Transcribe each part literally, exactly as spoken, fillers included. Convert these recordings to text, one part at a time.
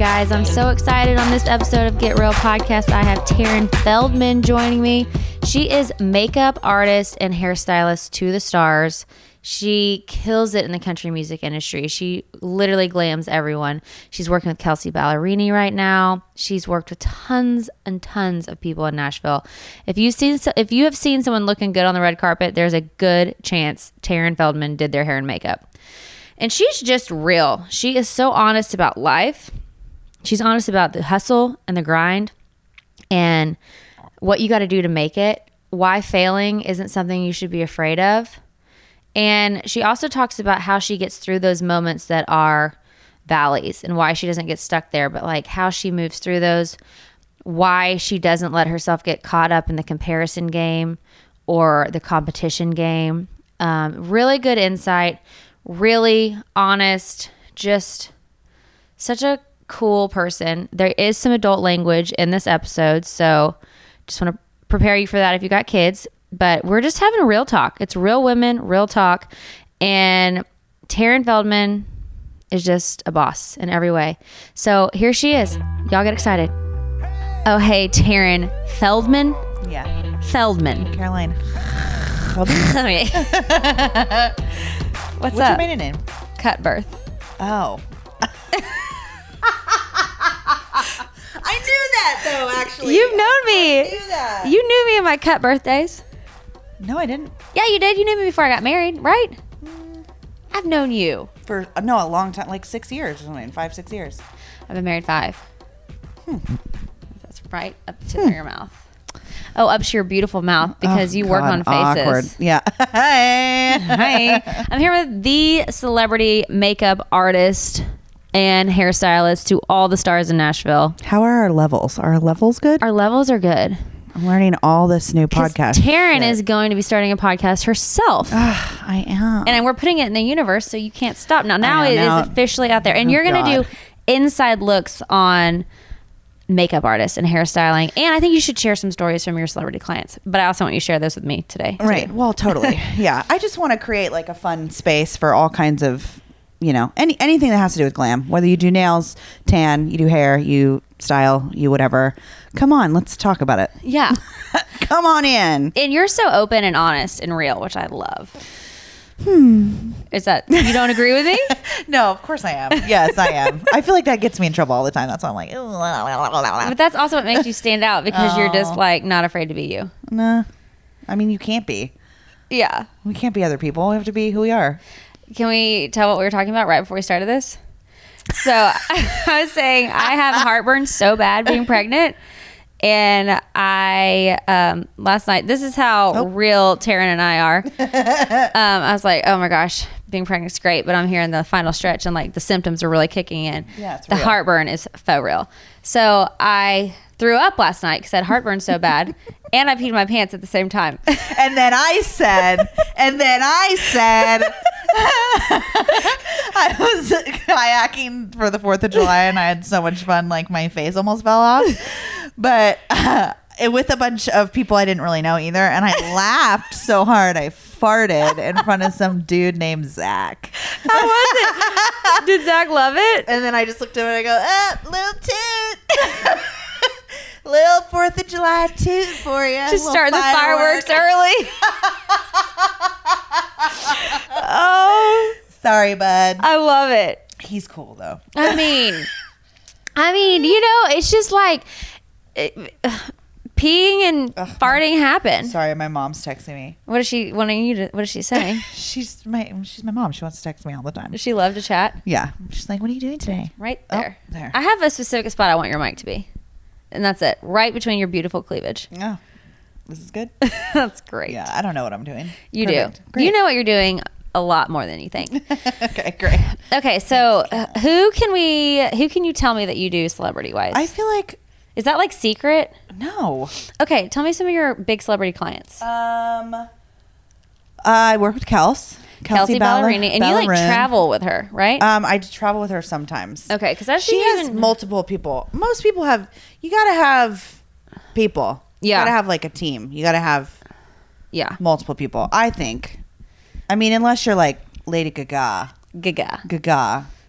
guys. I'm so excited on this episode of Get Real Podcast. I have Taryn Feldman joining me. She is makeup artist and hairstylist to the stars. She kills it in the country music industry. She literally glams everyone. She's working with Kelsea Ballerini right now. She's worked with tons and tons of people in Nashville. If you've seen, if you have seen someone looking good on the red carpet, there's a good chance Taryn Feldman did their hair and makeup. And she's just real. She is so honest about life. She's honest about the hustle and the grind and what you got to do to make it, why failing isn't something you should be afraid of. And she also talks about how she gets through those moments that are valleys and why she doesn't get stuck there, but like how she moves through those, why she doesn't let herself get caught up in the comparison game or the competition game. Um, really good insight. Really honest, just such a cool person. There is some adult language in this episode, so just want to prepare you for that if you got kids. But we're just having a real talk. It's real women, real talk. And Taryn Feldman is just a boss in every way. So here she is. Y'all get excited. Oh, hey, Taryn Feldman. Yeah. Feldman. Caroline. Feldman? Okay. What's, What's up? your maiden name? Cutbirth. Oh. I knew that though, actually. You've known me. I knew that. You knew me in my cut birthdays. No, I didn't. Yeah, you did. You knew me before I got married, right? Mm. I've known you. For, uh, no, a long time, like six years or something, five, six years. I've been married five. Hmm. That's right up to hmm. your mouth. Oh, up to your beautiful mouth because oh, you God, work on faces. Awkward. Yeah. Hi. Hi. I'm here with the celebrity makeup artist and hairstylist to all the stars in Nashville. How are our levels? Are our levels good? Our levels are good. I'm learning all this new podcast. Taryn shit. is going to be starting a podcast herself. Uh, I am. And we're putting it in the universe so you can't stop. Now, now it now, is officially out there. And oh you're going to do inside looks on makeup artists and hairstyling. And I think you should share some stories from your celebrity clients. But I also want you to share those with me today. Too. Right. Well, totally. Yeah. I just want to create like a fun space for all kinds of, you know, any anything that has to do with glam. Whether you do nails, tan, you do hair, you style, you whatever. Come on, let's talk about it. Yeah. Come on in. And you're so open and honest and real, which I love. Hmm. Is that, you don't agree with me? No, of course I am. Yes, I am. I feel like that gets me in trouble all the time. That's why I'm like, but that's also what makes you stand out because oh. you're just like not afraid to be you. Nah. I mean, you can't be. Yeah. We can't be other people. We have to be who we are. Can we tell what we were talking about right before we started this? So I was saying I have heartburn so bad being pregnant. And I, um, last night, this is how oh. real Taryn and I are. um, I was like, oh my gosh, being pregnant is great. But I'm here in the final stretch and like the symptoms are really kicking in. Yeah, it's the real. heartburn is faux real. So I threw up last night because I had heartburn so bad. And I peed my pants at the same time. And then I said, and then I said, I was kayaking for the fourth of July and I had so much fun, like my face almost fell off. But uh, it, with a bunch of people I didn't really know either. And I laughed so hard I farted in front of some dude named Zach. How was it? Did Zach love it? And then I just looked at him and I go, ah, little toot. Little fourth of July toot for you. Just start the fireworks early. Oh. Sorry, bud. I love it. He's cool, though. I mean, I mean, you know, it's just like it, uh, peeing and Ugh, farting happen. Sorry, my mom's texting me. What is she wanting you to, what is she saying? she's my she's my mom. She wants to text me all the time. Does she love to chat? Yeah. She's like, what are you doing today? Right there. Oh, there. I have a specific spot I want your mic to be. And that's it. Right between your beautiful cleavage. Oh, this is good. That's great. Yeah, I don't know what I'm doing. You Perfect. do. Great. You know what you're doing a lot more than you think. Okay, great. Okay, so uh, who can we, who can you tell me that you do celebrity wise? I feel like. Is that like secret? No. Okay, tell me some of your big celebrity clients. Um, I work with Kels. Kelsea, Kelsea Ballerini. And you like travel with her, right? Um, I travel with her sometimes. Okay, because I've She seen has even... multiple people. Most people have, you got to have people. Yeah. You got to have like a team. You got to have yeah multiple people, I think. I mean, unless you're like Lady Gaga. Gaga. Gaga.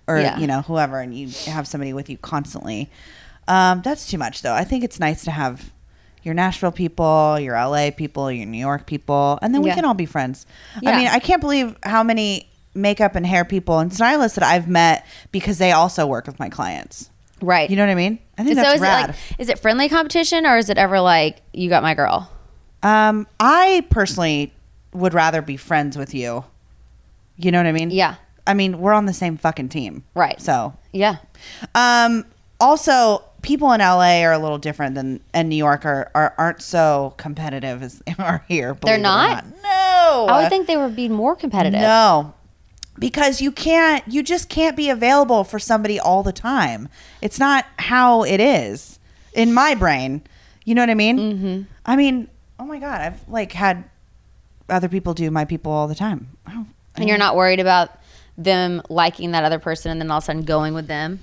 or Yeah. you know, whoever, and you have somebody with you constantly. Um, that's too much though. I think it's nice to have your Nashville people, your L A people, your New York people, and then we Yeah. can all be friends. Yeah. I mean, I can't believe how many makeup and hair people and stylists that I've met because they also work with my clients. Right. You know what I mean? I think so that's is rad. it like, is it friendly competition or is it ever like, you got my girl? um, I personally would rather be friends with you. You know what I mean? Yeah. I mean, we're on the same fucking team. Right. So, Yeah. um, also, people in L A are a little different than, and New York are, are aren't so competitive as they are here. They're believe it or not? No. I would think they would be more competitive. No. Because you can't, you just can't be available for somebody all the time. It's not how it is in my brain. You know what I mean? Mm-hmm. I mean, oh my God, I've like had other people do my people all the time. Oh, And you're not worried about them liking that other person and then all of a sudden going with them?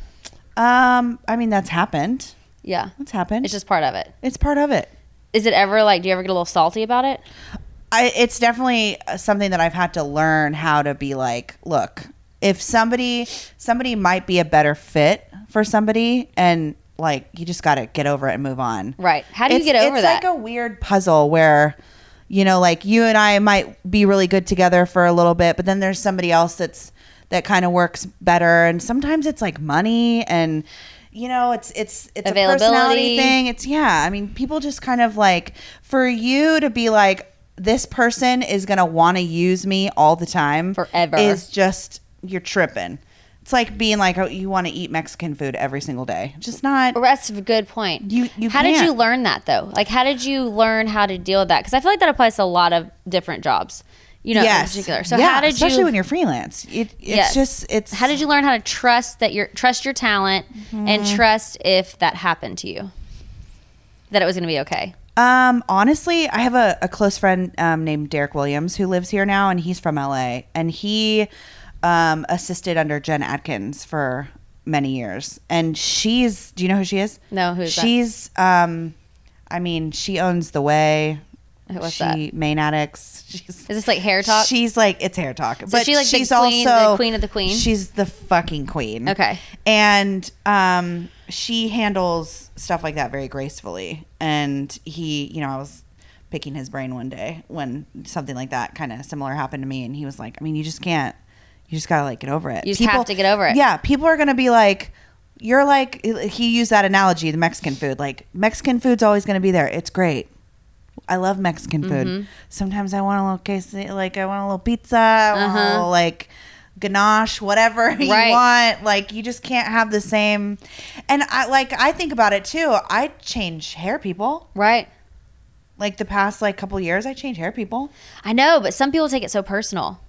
Um, I mean, that's happened. Yeah. That's happened. It's just part of it. It's part of it. Is it ever like, do you ever get a little salty about it? I, it's definitely something that I've had to learn how to be like, look, if somebody somebody might be a better fit for somebody, and like you just got to get over it and move on. Right. How do you It's- get over it's that? like a weird puzzle where, you know, like you and I might be really good together for a little bit, but then there's somebody else that's that kind of works better, and sometimes it's like money and. You know, it's it's it's a Availability. personality thing. It's yeah. I mean, people just kind of like for you to be like, this person is gonna want to use me all the time Forever. is just you're tripping. It's like being like, oh, you want to eat Mexican food every single day. Just not. That's a good point. You- you how did you can't. learn that though? Like, how did you learn how to deal with that? Because I feel like that applies to a lot of different jobs. You know, Yes. in particular. So yeah, how did especially you? when you're freelance. It, it's Yes. just it's. How did you learn how to trust that your trust your talent and Mm-hmm. trust if that happened to you, that it was going to be okay? Um, honestly, I have a, a close friend um, named Derek Williams who lives here now, and he's from L A. And he um, assisted under Jen Atkins for many years. And she's, do you know who she is? No, who is that? She's, um, I mean, she owns The Way. What's she, that? Main Addicts. She's, Is this like hair talk? She's like, it's hair talk. but she like the she's queen- also the queen of the queen? She's the fucking queen. Okay. And um, she handles stuff like that very gracefully. And he, you know, I was picking his brain one day when something like that kind of similar happened to me. And he was like, I mean, you just can't, you just got to like get over it. You just have to get over it. Yeah. People are going to be like, you're like, he used that analogy, the Mexican food. Like, Mexican food's always going to be there. It's great. I love Mexican food. Mm-hmm. Sometimes I want a little quesadilla, like I want a little pizza, I want a Uh-huh. little like ganache, whatever you Right. want. Like you just can't have the same. And I like I think about it too. I change hair people. Right. Like the past like couple years, I change hair people. I know, but some people take it so personal.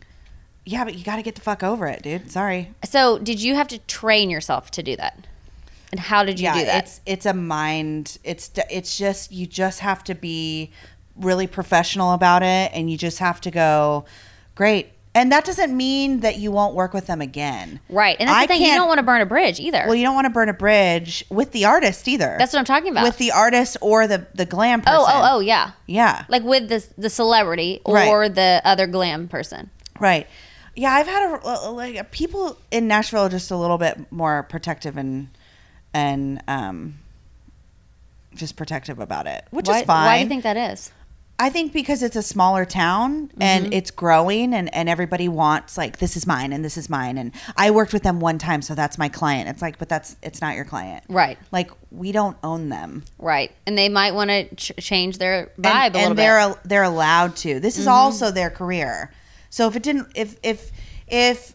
Yeah, but you got to get the fuck over it, dude. Sorry. So, did you have to train yourself to do that? And how did you yeah, do that? it's it's a mind. It's it's just you just have to be really professional about it, and you just have to go, great. And that doesn't mean that you won't work with them again. Right. And that's I the thing. You can't- don't want to burn a bridge either. Well, you don't want to burn a bridge with the artist either. That's what I'm talking about. With the artist or the the glam person. oh, oh, oh, yeah. Yeah. Like with the, the celebrity or Right. the other glam person. Right. Yeah, I've had a like people in Nashville are just a little bit more protective and and um just protective about it, which why, is fine. Why do you think that is? I think because it's a smaller town and Mm-hmm. it's growing and, and everybody wants like this is mine and this is mine and I worked with them one time so that's my client. It's like but that's it's not your client. Right. Like we don't own them. Right. And they might want to ch- change their vibe and, a little and they're bit. al- they're allowed to. This is Mhm. also their career. So if it didn't if if if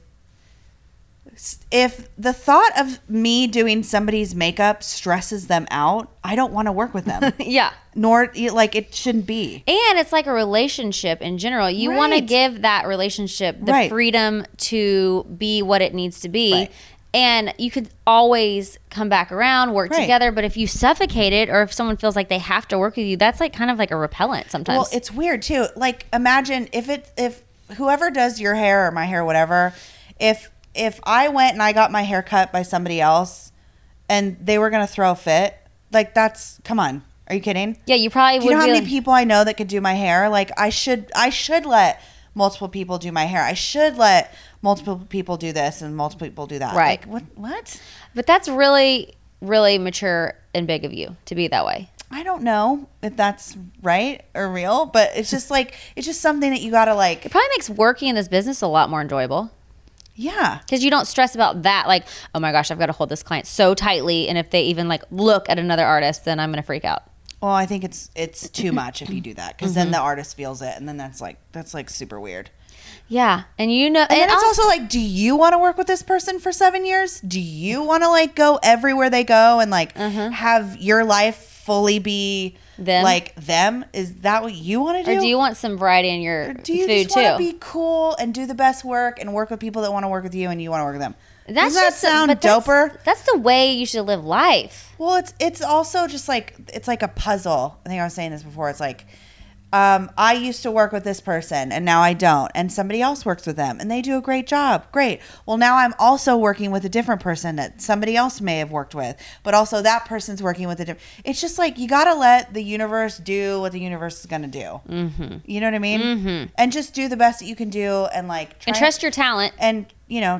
if the thought of me doing somebody's makeup stresses them out, I don't want to work with them. Yeah. Nor like it shouldn't be. And it's like a relationship in general. You want to Right. give that relationship the Right. freedom to be what it needs to be. Right. And you could always come back around, work Right. together. But if you suffocate it or if someone feels like they have to work with you, that's like kind of like a repellent sometimes. Well, it's weird too. Like imagine if it if whoever does your hair or my hair, whatever, if if I went and I got my hair cut by somebody else and they were gonna throw a fit, like that's come on. Are you kidding? yeah, you probably Do would you know how be many like- people I know that could do my hair? Like I should I should let multiple people do my hair. I should let multiple people do this and multiple people do that. Right. Like, what? What? But that's really, really mature and big of you to be that way. I don't know if that's right or real, but it's just like, it's just something that you got to like. It probably makes working in this business a lot more enjoyable. Yeah. Because you don't stress about that. Like, oh my gosh, I've got to hold this client so tightly. And if they even like look at another artist, then I'm going to freak out. Well, I think it's it's too much if you do that, because mm-hmm. then the artist feels it, and then that's like that's like super weird. Yeah, and you know, and, and then it's also, also like, do you want to work with this person for seven years? Do you want to like go everywhere they go and like uh-huh. have your life fully be them? Like them? Is that what you want to do? Or do you want some variety in your food too? Do you just want to be cool and do the best work and work with people that want to work with you and you want to work with them? That's Doesn't that just sound a, doper? That's, that's the way you should live life. Well, it's it's also just like, it's like a puzzle. I think I was saying this before. It's like, um, I used to work with this person and now I don't. And somebody else works with them and they do a great job. Great. Well, now I'm also working with a different person that somebody else may have worked with. But also that person's working with a different. It's just like, you got to let the universe do what the universe is going to do. Mm-hmm. You know what I mean? Mm-hmm. And just do the best that you can do and like. Try and trust your talent. And, you know.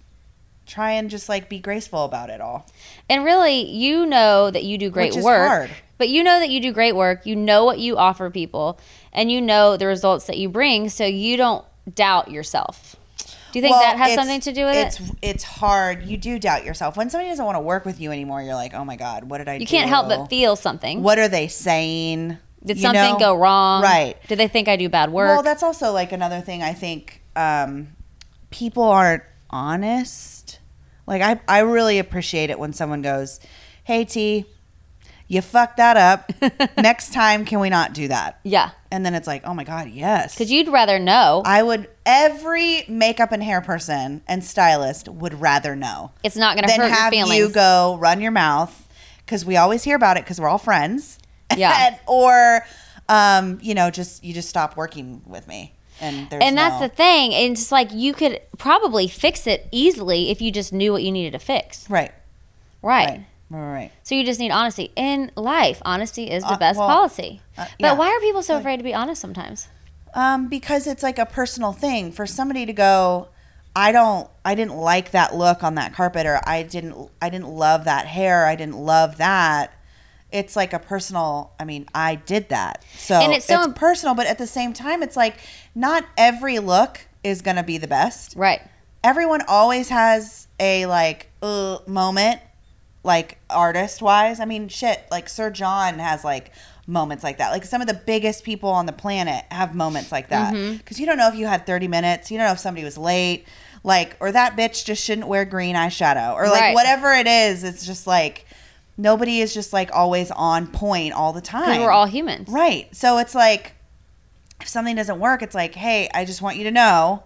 Try and just like be graceful about it all. And really, you know that you do great Which is work. Hard. But you know that you do great work. You know what you offer people, and you know the results that you bring, so you don't doubt yourself. Do you think well, that has something to do with it's, it? It's hard. You do doubt yourself. When somebody doesn't want to work with you anymore, you're like, oh my God, what did I you do? You can't help but feel something. What are they saying? Did you something know? go wrong? Right. Did they think I do bad work? Well, that's also like another thing. I think um, people aren't honest. Like, I, I really appreciate it when someone goes, hey, T, you fucked that up. Next time, can we not do that? Yeah. And then it's like, oh, my God, yes. Because you'd rather know. I would, every makeup and hair person and stylist would rather know. It's not going to hurt your feelings. Than have you go run your mouth, because we always hear about it because we're all friends. Yeah. and, or, um, you know, just you just stop working with me. And, and that's no, the thing. And it's like you could probably fix it easily if you just knew what you needed to fix. Right. Right. Right. Right. So you just need honesty. In life, honesty is the uh, best well, policy. Uh, yeah. But why are people so afraid to be honest sometimes? Um, because it's like a personal thing. For somebody to go, I don't, I didn't like that look on that carpet, or I didn't, I didn't love that hair, I didn't love that. It's like a personal, I mean, I did that. So, and it's, so it's imp- personal, but at the same time, it's like not every look is going to be the best. Right. Everyone always has a like uh, moment, like artist wise. I mean, shit, like Sir John has like moments like that. Like some of the biggest people on the planet have moments like that. Because mm-hmm. you don't know if you had thirty minutes. You don't know if somebody was late. Like, or that bitch just shouldn't wear green eyeshadow. Or like right. whatever it is, it's just like... Nobody is just like always on point all the time. Because we're all humans. Right. So it's like, if something doesn't work, it's like, hey, I just want you to know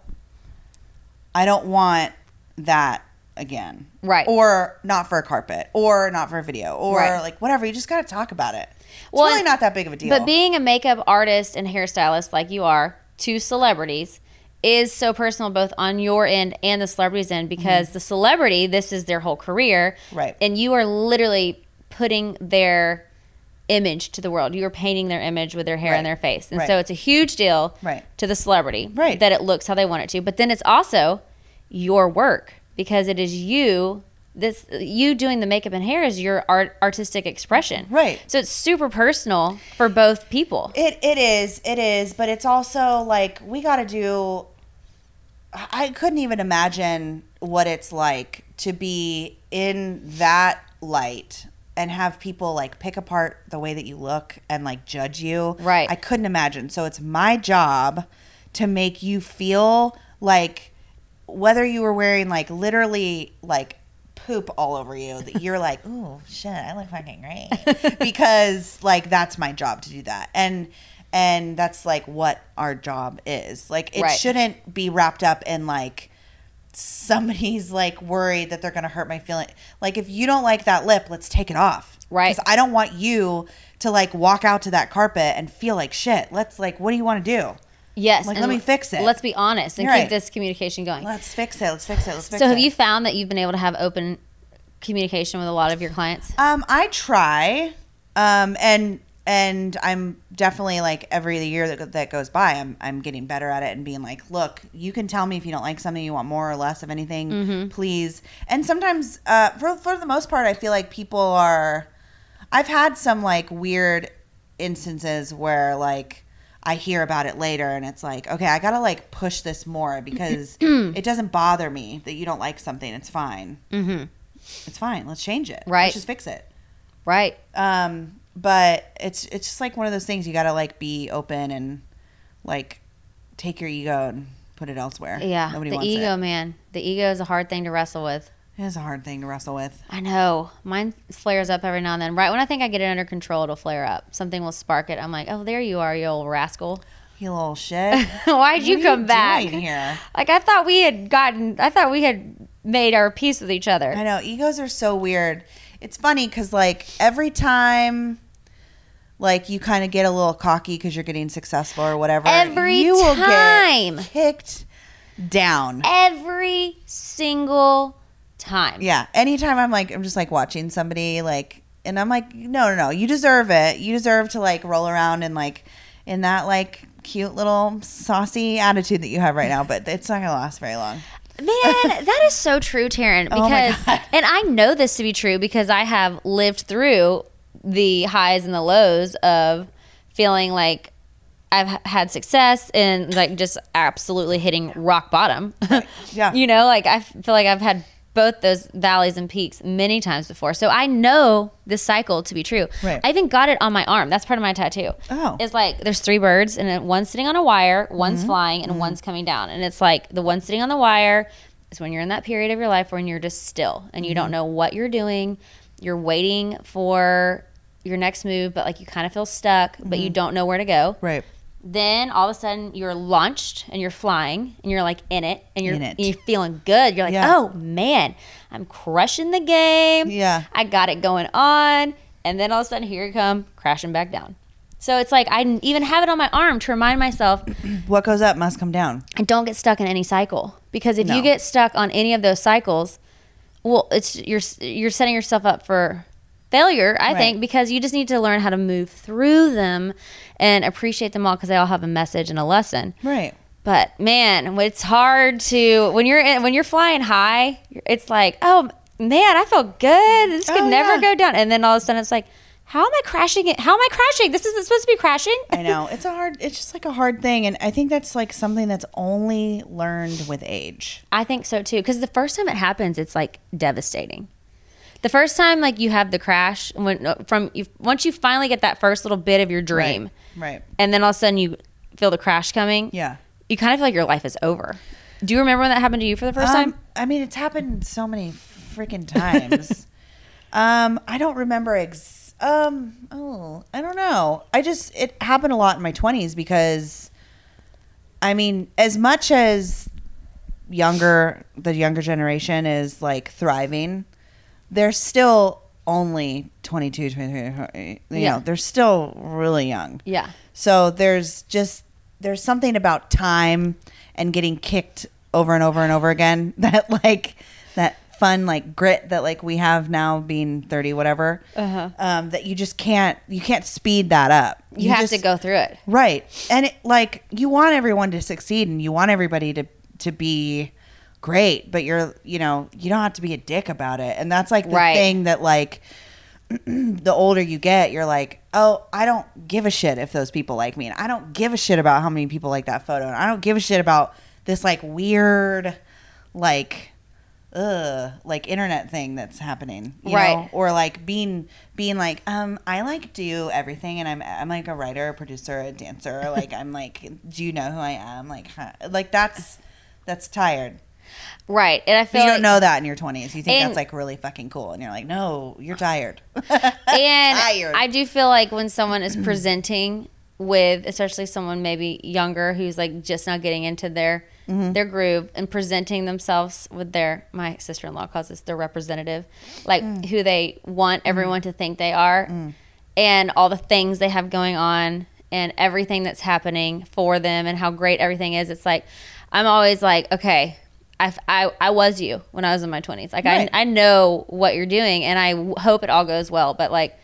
I don't want that again. Right. Or not for a carpet. Or not for a video. Or right. like whatever. You just got to talk about it. It's well, really not that big of a deal. But being a makeup artist and hairstylist like you are to celebrities is so personal both on your end and the celebrity's end, because mm-hmm. the celebrity, this is their whole career. Right. And you are literally putting their image to the world. You are painting their image with their hair right. and their face. And right. so it's a huge deal right. to the celebrity right. that it looks how they want it to. But then it's also your work, because it is you this you doing the makeup and hair is your art artistic expression. Right. So it's super personal for both people. It it is. It is, but it's also like we got to do I couldn't even imagine what it's like to be in that light and have people like pick apart the way that you look and like judge you. Right. I couldn't imagine. So it's my job to make you feel like whether you were wearing like literally like poop all over you, that you're like, ooh, shit, I look fucking great. Because like that's my job to do that. And and that's like what our job is. Like it right. shouldn't be wrapped up in like somebody's like worried that they're going to hurt my feeling. Like if you don't like that lip, let's take it off. Right. Because I don't want you to like walk out to that carpet and feel like shit. Let's like, what do you want to do? Yes. Like, let me fix it. Let's be honest and You're keep right. this communication going. Let's fix it. Let's fix it. Let's fix so it. have you found that you've been able to have open communication with a lot of your clients? Um, I try. Um, and and I'm definitely like every year that that goes by, I'm I'm getting better at it and being like, look, you can tell me if you don't like something, you want more or less of anything, Mm-hmm. please. And sometimes, uh, for for the most part, I feel like people are. I've had some like weird instances where like I hear about it later and it's like, okay, I gotta like push this more because it doesn't bother me that you don't like something. It's fine. Mm-hmm. It's fine. Let's change it. Right. Let's just fix it. Right. Um, but it's it's just like one of those things you gotta like be open and like take your ego and put it elsewhere. Yeah. Nobody the wants ego, it. man. The ego is a hard thing to wrestle with. It is a hard thing to wrestle with. I know. Mine flares up every now and then. Right when I think I get it under control, it'll flare up. Something will spark it. I'm like, oh, there you are, you old rascal. You little shit. Why'd you What are come you back? doing here? Like, I thought we had gotten, I thought we had made our peace with each other. I know. Egos are so weird. It's funny because, like, every time, like, you kind of get a little cocky because you're getting successful or whatever. Every you will time. get kicked down. Every single time. Yeah. Anytime I'm, like, I'm just, like, watching somebody, like, and I'm like, no, no, no. You deserve it. You deserve to, like, roll around and, like, in that, like, cute little saucy attitude that you have right now. But it's not going to last very long. Man, that is so true, Taryn. Oh my Because, God. and I know this to be true because I have lived through the highs and the lows of feeling like I've h- had success and like just absolutely hitting rock bottom. Right. Yeah. You know, like I f- feel like I've had both those valleys and peaks many times before. So I know this cycle to be true. Right. I even got it on my arm. That's part of my tattoo. Oh. It's like there's three birds and then one's sitting on a wire, one's Mm-hmm. flying, and one's coming down. And it's like the one sitting on the wire is when you're in that period of your life when you're just still and you Mm-hmm. don't know what you're doing. You're waiting for your next move, but like you kind of feel stuck, but you don't know where to go. Right. Then all of a sudden you're launched and you're flying and you're like in it and you're In it. you're feeling good. You're like, Yeah. oh man, I'm crushing the game. Yeah. I got it going on. And then all of a sudden here you come crashing back down. So it's like I n- even have it on my arm to remind myself What goes up must come down. I don't get stuck in any cycle. Because if No. you get stuck on any of those cycles, well, it's you're you're setting yourself up for failure, I Right. think, because you just need to learn how to move through them and appreciate them all because they all have a message and a lesson. Right. But man, it's hard to when you're in, when you're flying high. It's like, oh man, I feel good. This could Oh, never yeah. go down. And then all of a sudden, it's like, how am I crashing it? How am I crashing? This isn't supposed to be crashing. I know. It's a hard it's just like a hard thing, and I think that's like something that's only learned with age. I think so too. Because the first time it happens, it's like devastating. The first time, like you have the crash when from you, once you finally get that first little bit of your dream, Right. Right. and then all of a sudden you feel the crash coming. Yeah. You kind of feel like your life is over. Do you remember when that happened to you for the first Um, time? I mean, it's happened so many freaking times. um, I don't remember ex um oh, I don't know. I just it happened a lot in my twenties because I mean, as much as younger the younger generation is like thriving, they're still only twenty-two, twenty-three, twenty, you Yeah. know, they're still really young. Yeah. So there's just there's something about time and getting kicked over and over and over again that like that fun like grit that like we have now being thirty whatever Uh-huh. um, that you just can't you can't speed that up. You, have just- to go through it. right, and it, like you want everyone to succeed and you want everybody to to be great, but you're you know you don't have to be a dick about it, and that's like the Right. thing that like the older you get, you're like, oh, I don't give a shit if those people like me, and I don't give a shit about how many people like that photo, and I don't give a shit about this like weird, like, ugh, like internet thing that's happening, you Right. know? Or like being being like, um, I like do everything, and I'm I'm like a writer, a producer, a dancer, like I'm like, do you know who I am? Like, huh? Like that's that's tired. Right. And I But feel you like, don't know that in your twenties. You think And- that's like really fucking cool, and you're like, no, you're tired. and tired. I do feel like when someone is presenting with, especially someone maybe younger who's like just now getting into their Mm-hmm. their groove and presenting themselves with their, my sister-in-law calls this their representative, like Mm. who they want everyone to think they are, and all the things they have going on and everything that's happening for them and how great everything is. It's like I'm always like, okay, I, I, I was you when I was in my twenties. Like Right. I I know what you're doing, and I w- hope it all goes well. But like,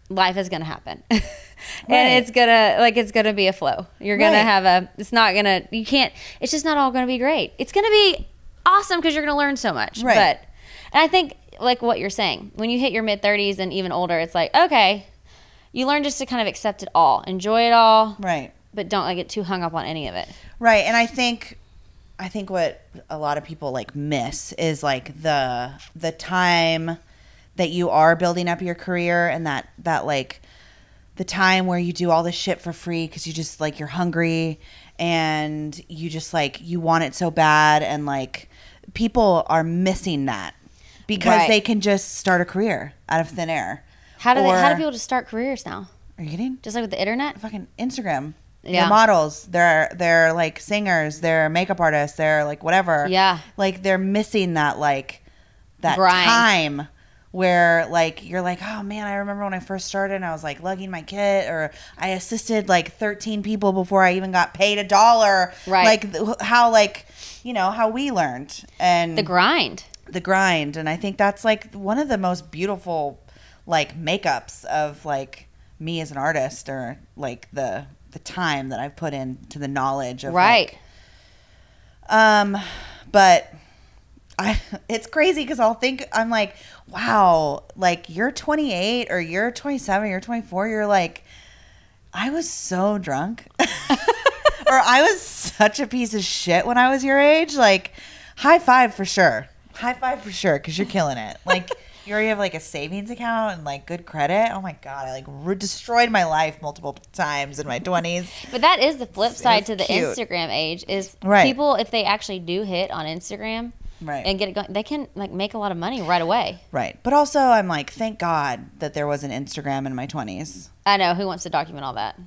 life is going to happen. And Right. it's going to, like, it's going to be a flow. You're going Right. to have a, it's not going to, you can't, it's just not all going to be great. It's going to be awesome because you're going to learn so much. Right. But, and I think, like what you're saying, when you hit your mid thirties and even older, it's like, okay, you learn just to kind of accept it all, enjoy it all. Right. But don't like get too hung up on any of it. Right. And I think I think what a lot of people like miss is like the the time that you are building up your career, and that that like the time where you do all this shit for free because you just like you're hungry and you just like you want it so bad, and like people are missing that because Right. they can just start a career out of thin air. How do they, how do Or- people just start careers now? Are you kidding? Just like with the internet? Fucking Instagram. Yeah. They're models. They're they're like singers. They're makeup artists. They're like whatever. Yeah. Like they're missing that like that Grind. time where like you're like, oh man, I remember when I first started and I was like lugging my kit, or I assisted like thirteen people before I even got paid a dollar. Right. Like th- how like you know how we learned and The grind. the grind. And I think that's like one of the most beautiful like makeups of like me as an artist, or like the the time that I've put into the knowledge of Right. like, um but I it's crazy because I'll think I'm like, wow, like you're twenty-eight or you're twenty-seven, you're twenty-four, you're like, I was so drunk. Or I was such a piece of shit when I was your age. Like, high five for sure. High five for sure, because you're killing it. Like, you already have like a savings account and like good credit. Oh my God, I like re- destroyed my life multiple times in my twenties. But that is the flip side It's to the cute. Instagram age is Right. people, if they actually do hit on Instagram Right. and get it going, they can like make a lot of money right away. Right. But also, I'm like, thank God that there was an Instagram in my twenties. I know. Who wants to document all that?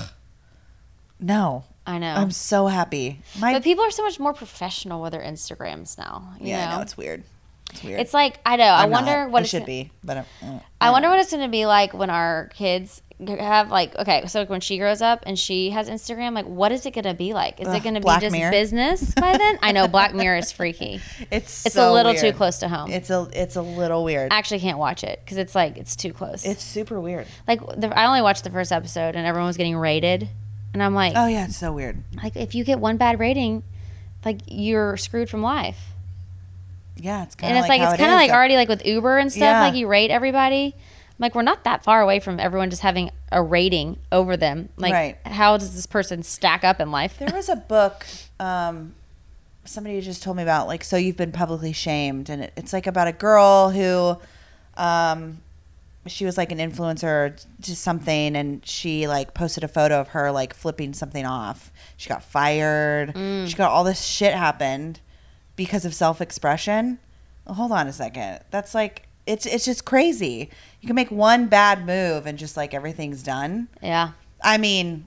No. I know. I'm so happy. My But people are so much more professional with their Instagrams now. You yeah, know? I know it's weird. It's weird. It's like, I know. I I'm wonder not. what it it's should gonna- be, but I'm, uh, I wonder what it's going to be like when our kids have like, okay, so when she grows up and she has Instagram, like what is it going to be like? Is it Ugh, going to be Black just Mirror. business by then? I know Black Mirror is freaky. It's It's so a little too weird. close to home. It's a it's a little weird. I actually can't watch it because it's like, it's too close. It's super weird. like the, I only watched the first episode and everyone was getting rated. And I'm like, Oh yeah, it's so weird. like if you get one bad rating, like you're screwed from life. Yeah, it's kind And of it's like, how it's it kind of is. like already like with Uber and stuff, Yeah. like you rate everybody. Like we're not that far away from everyone just having a rating over them. Like Right. how does this person stack up in life? There was a book um, somebody just told me about, like, So You've Been Publicly Shamed, and it, it's like about a girl who, um, she was like an influencer to something, and she like posted a photo of her like flipping something off. She got fired. Mm. She got all this shit happened because of self-expression. Well, hold on a second. That's like it's it's just crazy. You can make one bad move and just like everything's done. Yeah. I mean,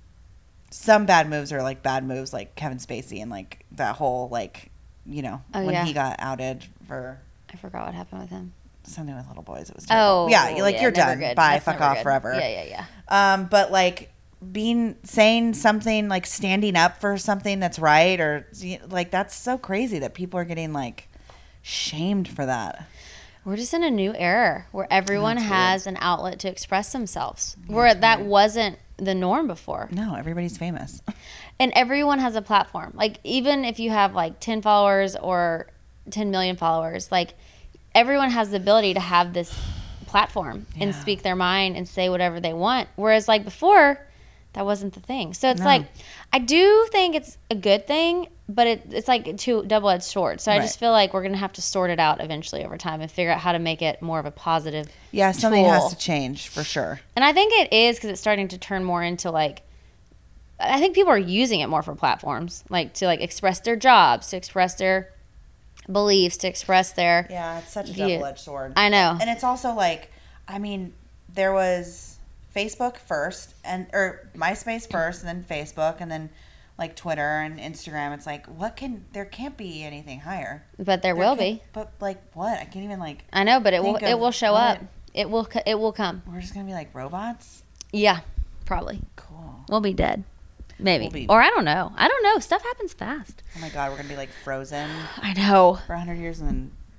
some bad moves are like bad moves, like Kevin Spacey and like that whole like, you know, Oh, when yeah. he got outed for I forgot what happened with him. something with little boys. It was terrible. Oh, yeah, you're like yeah, you're never done. good. Bye, That's fuck never off good. forever. Yeah, yeah, yeah. Um, but like being saying something like standing up for something that's right, or like that's so crazy that people are getting like shamed for that. We're just in a new era where everyone That's has an outlet to express themselves. Where that wasn't the norm before. No, everybody's famous. And everyone has a platform. Like even if you have like ten followers or ten million followers, like everyone has the ability to have this platform and Yeah. speak their mind and say whatever they want. Whereas like before, that wasn't the thing. So it's No. like I do think it's a good thing, but it, it's like a two double-edged sword. So I just Right. feel like we're going to have to sort it out eventually over time and figure out how to make it more of a positive Yeah, something has tool. to change for sure. And I think it is because it's starting to turn more into like, I think people are using it more for platforms, like to like express their jobs, to express their beliefs, to express their. Yeah, it's such a view. double-edged sword. I know. And it's also like, I mean, there was Facebook first, and or MySpace first, and then Facebook, and then like Twitter and Instagram. It's like, what can there can't be anything higher. But there, There will can- be. But like, what? I can't even like. I know, but it will. think It of will show what- up. It will. co- It will come. We're just gonna be like robots. Yeah, probably. Cool. We'll be dead. Maybe. We'll be- Or I don't know. I don't know. Stuff happens fast. Oh my god, we're gonna be like frozen I know. for a hundred years and then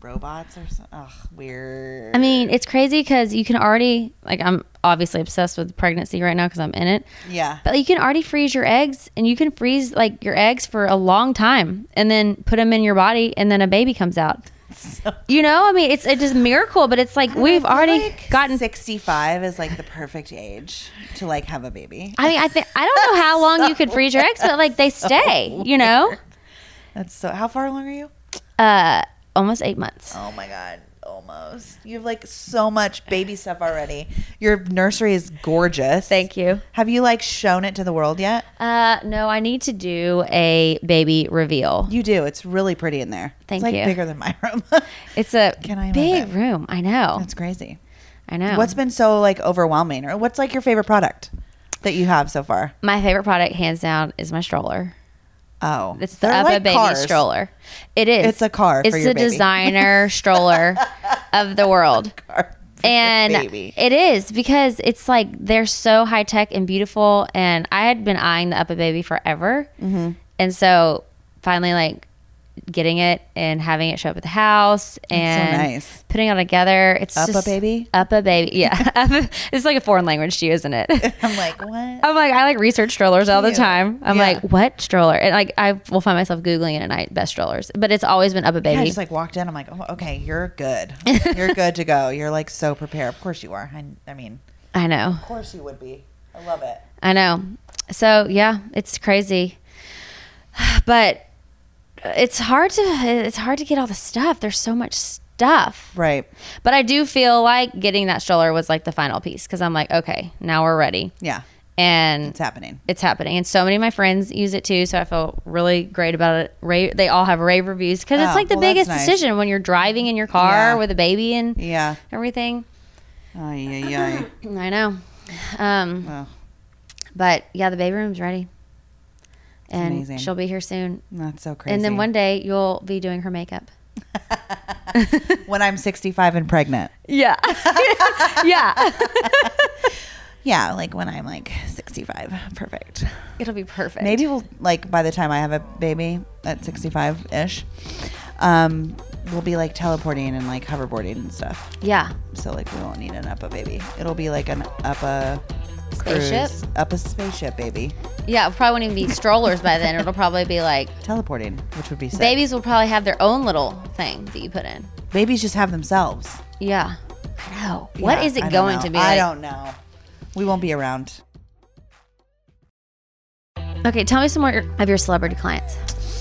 robots or something. Ugh, weird. I mean, it's crazy because you can already, like, I'm obviously obsessed with pregnancy right now because I'm in it. Yeah. But you can already freeze your eggs, and you can freeze, like, your eggs for a long time and then put them in your body, and then a baby comes out. So, you know, I mean, it's it's just a miracle, but it's like we've already like gotten sixty-five is like the perfect age to like have a baby. I mean, I think I don't know how long so you could freeze your eggs, but like they stay, so you know. That's so. How far along are you? Uh, almost eight months. Oh my god, almost. You have like so much baby stuff already. Your nursery is gorgeous. Thank you. Have you like shown it to the world yet? Uh, no, I need to do a baby reveal. You do. It's really pretty in there. Thank it's like you. Bigger than my room. It's a Can I big room. I know. That's crazy. I know. What's been so like overwhelming, or what's like your favorite product that you have so far? My favorite product, hands down, is my stroller. Oh, it's the Uppa like Baby cars. stroller. It is. It's a car. It's for your the baby. designer stroller of the world. And baby. It is because it's like they're so high tech and beautiful. And I had been eyeing the Uppa Baby forever, mm-hmm. and so finally, like getting it and having it show up at the house and so nice. Putting it all together. It's Uppa just Baby. Uppa Baby. Yeah, it's like a foreign language to you, isn't it? I'm like, what? I'm like, I like research strollers all the time. I'm yeah. like, what stroller? And like, I will find myself Googling it at night, best strollers. But it's always been Uppa Baby. Yeah, I just like walked in. I'm like, oh, okay, you're good. You're good to go. You're like so prepared. Of course you are. I, I mean, I know. Of course you would be. I love it. I know. So yeah, it's crazy. But it's hard to it's hard to get all the stuff. There's so much stuff. Right. But I do feel like getting that stroller was like the final piece because I'm like, okay, now we're ready. Yeah. And it's happening. It's happening. And so many of my friends use it too. So I feel really great about it. Rave, they all have rave reviews because oh, it's like the well, biggest nice. decision when you're driving in your car yeah. with a baby and yeah. everything. Oh, yeah, yeah. I know. Um, oh. But yeah, the baby room's ready. And amazing. She'll be here soon. That's so crazy. And then one day you'll be doing her makeup. When I'm sixty-five and pregnant. Yeah. Yeah. Yeah, like when I'm like sixty-five. Perfect. It'll be perfect. Maybe we'll like by the time I have a baby at sixty-five-ish, um, we'll be like teleporting and like hoverboarding and stuff. Yeah. So like we won't need an Uppa Baby. It'll be like an Uppa spaceship. Cruise, Uppa spaceship baby. Yeah, it probably won't even be strollers by then. It'll probably be like teleporting, which would be sick. Babies will probably have their own little thing that you put in. Babies just have themselves. Yeah. I know. What yeah, is it I going to be like? I don't know. We won't be around. Okay, tell me some more of your celebrity clients.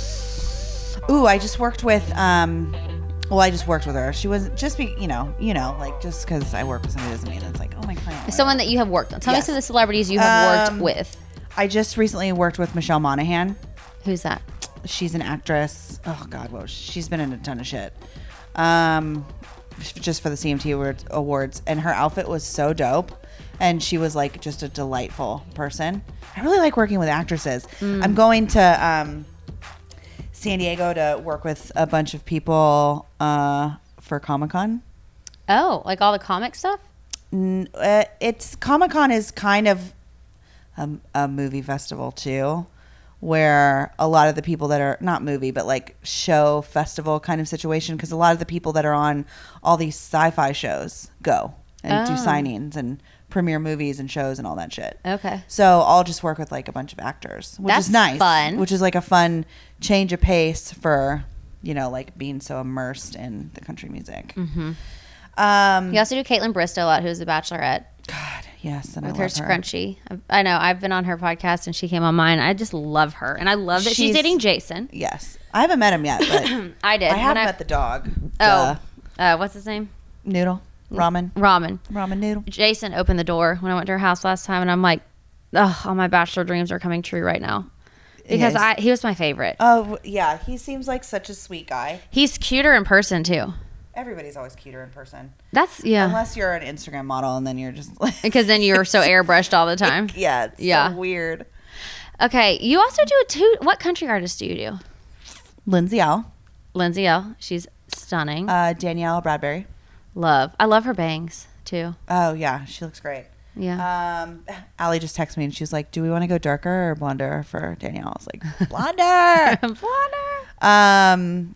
Ooh, I just worked with, um, well, I just worked with her. She was just be, you know, you know, like just because I work with somebody doesn't mean it's like, oh, my client. Someone that you have worked on. Tell yes. me some of the celebrities you have um, worked with. I just recently worked with Michelle Monaghan. Who's that? She's an actress. Oh, God, well, she's been in a ton of shit. Um, just for the C M T Awards. And her outfit was so dope. And she was like just a delightful person. I really like working with actresses. Mm. I'm going to um, San Diego to work with a bunch of people uh, for Comic-Con. Oh, like all the comic stuff? N- uh, it's Comic-Con is kind of a, a movie festival too, where a lot of the people that are not movie, but like show festival kind of situation. Because a lot of the people that are on all these sci-fi shows go and oh. do signings and premiere movies and shows and all that shit. Okay. So I'll just work with like a bunch of actors, which That's is nice. Fun. Which is like a fun change of pace for, you know, like being so immersed in the country music. Mm-hmm. Um, you also do Caitlin Bristow a lot, who's the Bachelorette. God, yes. And with I her love scrunchie. Her. I know. I've been on her podcast and she came on mine. I just love her. And I love that she's, she's dating Jason. Yes. I haven't met him yet, but I did. I have when met I, the dog. Oh. Uh, what's his name? Noodle. Ramen. Ramen. Ramen noodle. Jason opened the door when I went to her house last time, and I'm like, oh, all my bachelor dreams are coming true right now. Because yes. I he was my favorite. Oh, yeah. He seems like such a sweet guy. He's cuter in person, too. Everybody's always cuter in person. That's, yeah. Unless you're an Instagram model, and then you're just like... Because then you're so airbrushed all the time. Yeah. It's yeah. so weird. Okay. You also do a two... What country artist do you do? Lindsay L. Lindsay L. She's stunning. Uh, Danielle Bradbury. Love. I love her bangs, too. Oh, yeah. She looks great. Yeah. Um, Allie just texted me and she was like, do we want to go darker or blonder for Danielle? I was like, blonder. Blonder. Um,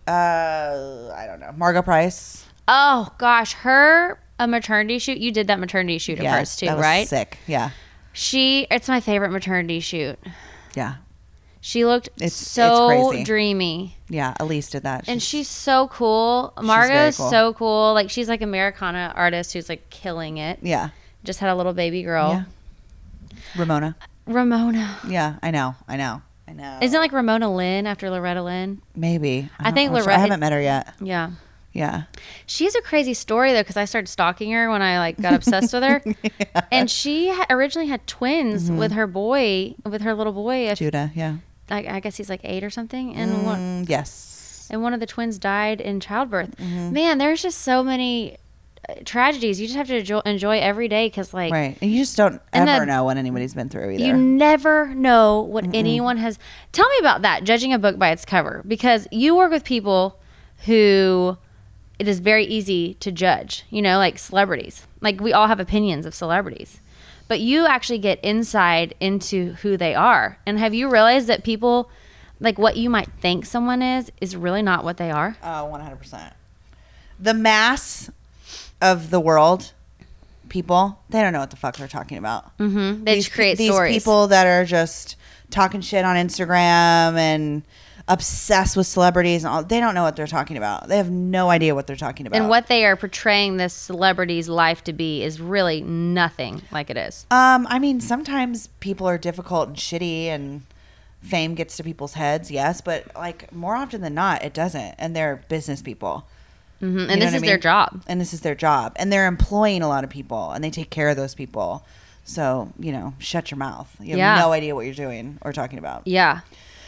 Uh, I don't know. Margot Price. Oh gosh, her a maternity shoot. You did that maternity shoot of Yeah, hers too, that was right? Sick. Yeah. She. It's my favorite maternity shoot. Yeah. She looked It's- so it's crazy. dreamy. Yeah. Elise did that. And she's so cool. Margot's cool. so cool. Like she's like Americana artist who's like killing it. Yeah. Just had a little baby girl. Yeah. Ramona. Ramona. Yeah. I know. I know. I know. Isn't it like Ramona Lynn after Loretta Lynn? Maybe. I don't- think I'm sure- Loretta- I haven't met her yet. Yeah. Yeah. She has a crazy story though, because I started stalking her when I like got obsessed with her. Yeah. And she ha- originally had twins Mm-hmm. with her boy, with her little boy. If, Judah. Yeah. I, I guess he's like eight or something. And one, Mm, yes. and one of the twins died in childbirth. Mm-hmm. Man, there's just so many uh, tragedies. You just have to enjoy, enjoy every day because like Right. And you just don't And ever then- know what anybody's been through either. you never know what anyone has. Tell me about that, judging a book by its cover, because you work with people who it is very easy to judge, you know, like celebrities. Like we all have opinions of celebrities, but you actually get insight into who they are. And have you realized that people, like what you might think someone is, is really not what they are? Oh, one hundred percent. The mass of the world, people, they don't know what the fuck they're talking about. Mm-hmm. They These just create pe- these stories. people that are just talking shit on Instagram and obsessed with celebrities and all, they don't know what they're talking about. They have no idea what they're talking about. and what they are portraying this celebrity's life to be is really nothing like it is. Um, I mean, sometimes people are difficult and shitty and fame gets to people's heads, yes, but like more often than not, it doesn't. And they're business people. hmm You And know this what I is their mean? job. And this is their job. And they're employing a lot of people and they take care of those people. So, you know, shut your mouth. You have Yeah. no idea what you're doing or talking about. Yeah.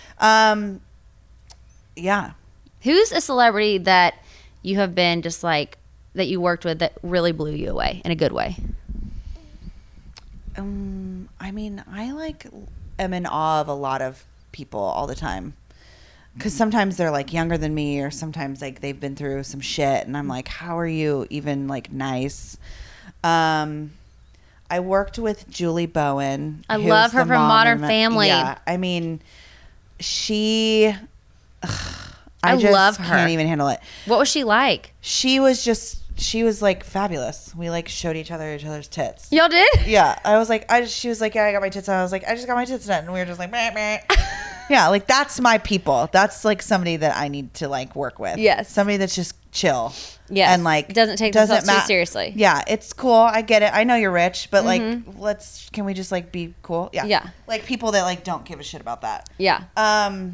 Um, yeah. Who's a celebrity that you have been just like that you worked with that really blew you away in a good way? Um, I mean, I like am in awe of a lot of people all the time. Because sometimes they're like younger than me, or sometimes like they've been through some shit, and I'm like, how are you even like nice? Um, I worked with Julie Bowen. I who's love her the from mom Modern in my- Family. Yeah, I mean, she. ugh, I just love her. Can't even handle it. What was she like? She was just. She was like fabulous. We like showed each other each other's tits. Y'all did? Yeah, I was like, I just, she was like, yeah, I got my tits done. I was like, I just got my tits done, and we were just like, meh, meh. Yeah, like that's my people. That's like somebody that I need to like work with. Yes. somebody that's just chill. Yes. and like Doesn't take themselves too seriously. Yeah, it's cool. I get it. I know you're rich, but like, let's can we just like be cool? Yeah, Yeah. Like people that like don't give a shit about that. Yeah. Um,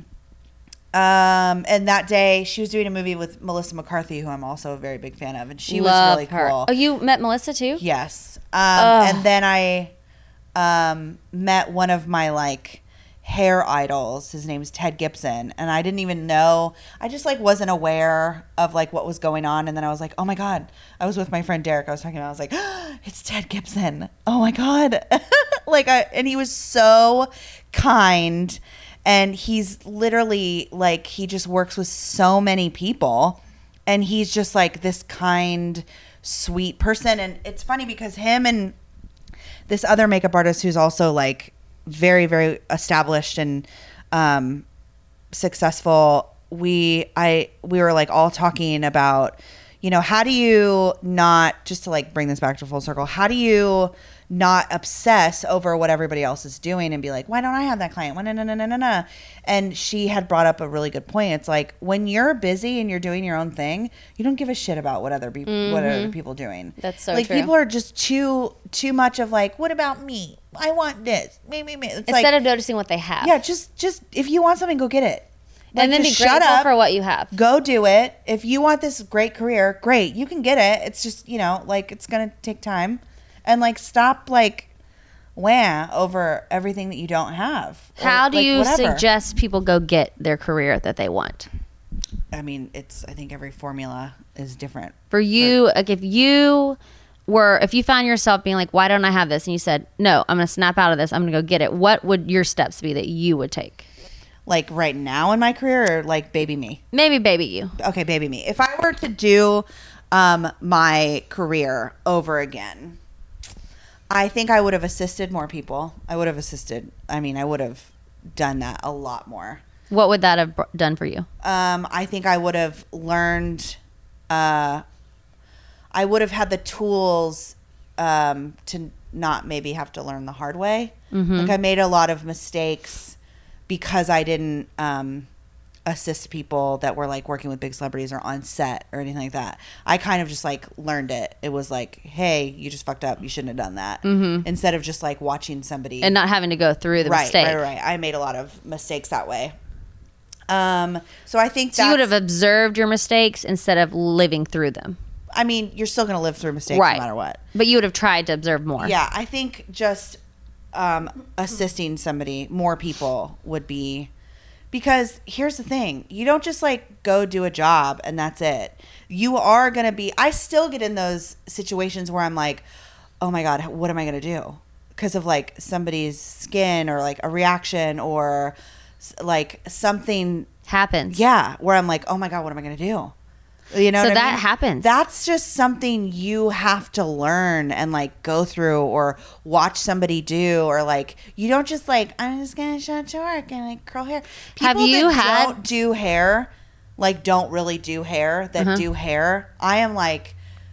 um, and that day she was doing a movie with Melissa McCarthy, who I'm also a very big fan of, and she Love was really her. cool. Oh, you met Melissa too? Yes. Um, Ugh. and then I um, met one of my like hair idols. His name is Ted Gibson, and I didn't even know. I just like wasn't aware of like what was going on, and then I was like, oh my god. I was with my friend Derek. I was talking about. I was like, oh, it's Ted Gibson. Oh my god. Like, I and he was so kind, and he's literally like he just works with so many people, and he's just like this kind, sweet person. And it's funny because him and this other makeup artist who's also like very very established and um successful, we I we were like all talking about, you know, how do you not, just to like bring this back to full circle, how do you not obsess over what everybody else is doing and be like, why don't I have that client? Why no no no no no no. And she had brought up a really good point. It's like when you're busy and you're doing your own thing, you don't give a shit about what other people what other people are doing. That's so like true. people are just too too much of like, what about me? I want this. Me me me. It's Instead like, of noticing what they have. yeah, just just if you want something, go get it. Like, and then be just shut grateful up, for what you have. go do it. If you want this great career, great, you can get it. It's just, you know, like it's gonna take time, and like stop like wah over everything that you don't have. Or, How do like, you whatever. suggest people go get their career that they want? I mean, it's. I think every formula is different. For you, like if you were, if you found yourself being like, why don't I have this? And you said, no, I'm going to snap out of this. I'm going to go get it. What would your steps be that you would take? Like right now in my career, or like baby me. Maybe baby you. Okay, baby me. If I were to do um, my career over again, I think I would have assisted more people. I would have assisted. I mean, I would have done that a lot more. What would that have br- done for you? Um, I think I would have learned, uh, I would have had the tools um, to not maybe have to learn the hard way. Mm-hmm. Like I made a lot of mistakes because I didn't um, assist people that were like working with big celebrities or on set or anything like that. I kind of just like learned it. It was like, hey, you just fucked up. You shouldn't have done that. Mm-hmm. Instead of just like watching somebody. And not having to go through the right, mistake. Right, right, I made a lot of mistakes that way. Um, so I think So that's, you would have observed your mistakes instead of living through them. I mean, you're still going to live through mistakes Right. no matter what. But you would have tried to observe more. Yeah, I think just um, assisting somebody, more people would be, because here's the thing. You don't just like go do a job and that's it. You are going to be, I still get in those situations where I'm like, oh my God, what am I going to do? Because of like somebody's skin or like a reaction or like something Happens. Yeah, where I'm like, oh my God, what am I going to do? You know So what I that mean? happens. That's just something you have to learn and like go through or watch somebody do, or like you don't just like, I'm just going to show to work and like curl hair. People Have you that had- don't do hair, like don't really do hair, that Uh-huh. do hair, I am like,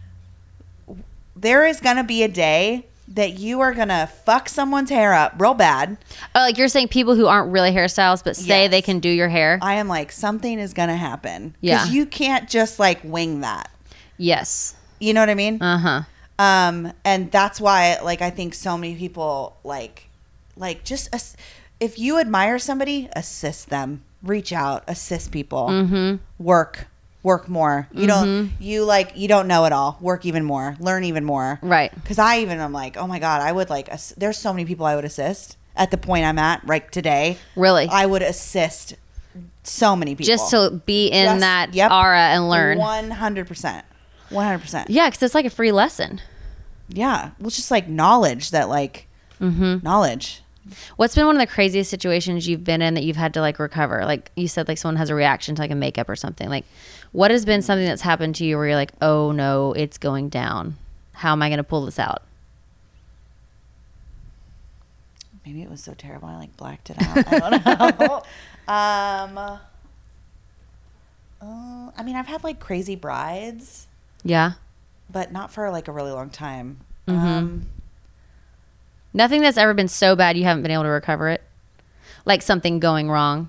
there is going to be a day that you are going to fuck someone's hair up real bad. Oh, like you're saying people who aren't really hairstylists but say Yes. they can do your hair? I am like, something is going to happen. Yeah. Because you can't just like wing that. Yes. You know what I mean? Uh-huh. Um, and that's why, like, I think so many people, like, like just, ass- if you admire somebody, assist them. Reach out. Assist people. Mm-hmm. Work. Work more. You don't, you, like, you don't know it all. Work even more. Learn even more. Right. Because I even am like, oh, my God, I would, like, ass- there's so many people I would assist at the point I'm at right today. Really? I would assist so many people. Just to be in Just- that yep. aura and learn. one hundred percent. one hundred percent. Yeah, because it's like a free lesson. Yeah. Well, it's just like knowledge that like Mm-hmm. knowledge. What's been one of the craziest situations you've been in that you've had to like recover? Like you said, like someone has a reaction to like a makeup or something. Like what has been something that's happened to you where you're like, oh no, it's going down. How am I going to pull this out? Maybe it was so terrible I like blacked it out. I don't know. um, uh, I mean, I've had like crazy brides, Yeah. but not for like a really long time. Mhm. Um, Nothing that's ever been so bad you haven't been able to recover it? Like something going wrong?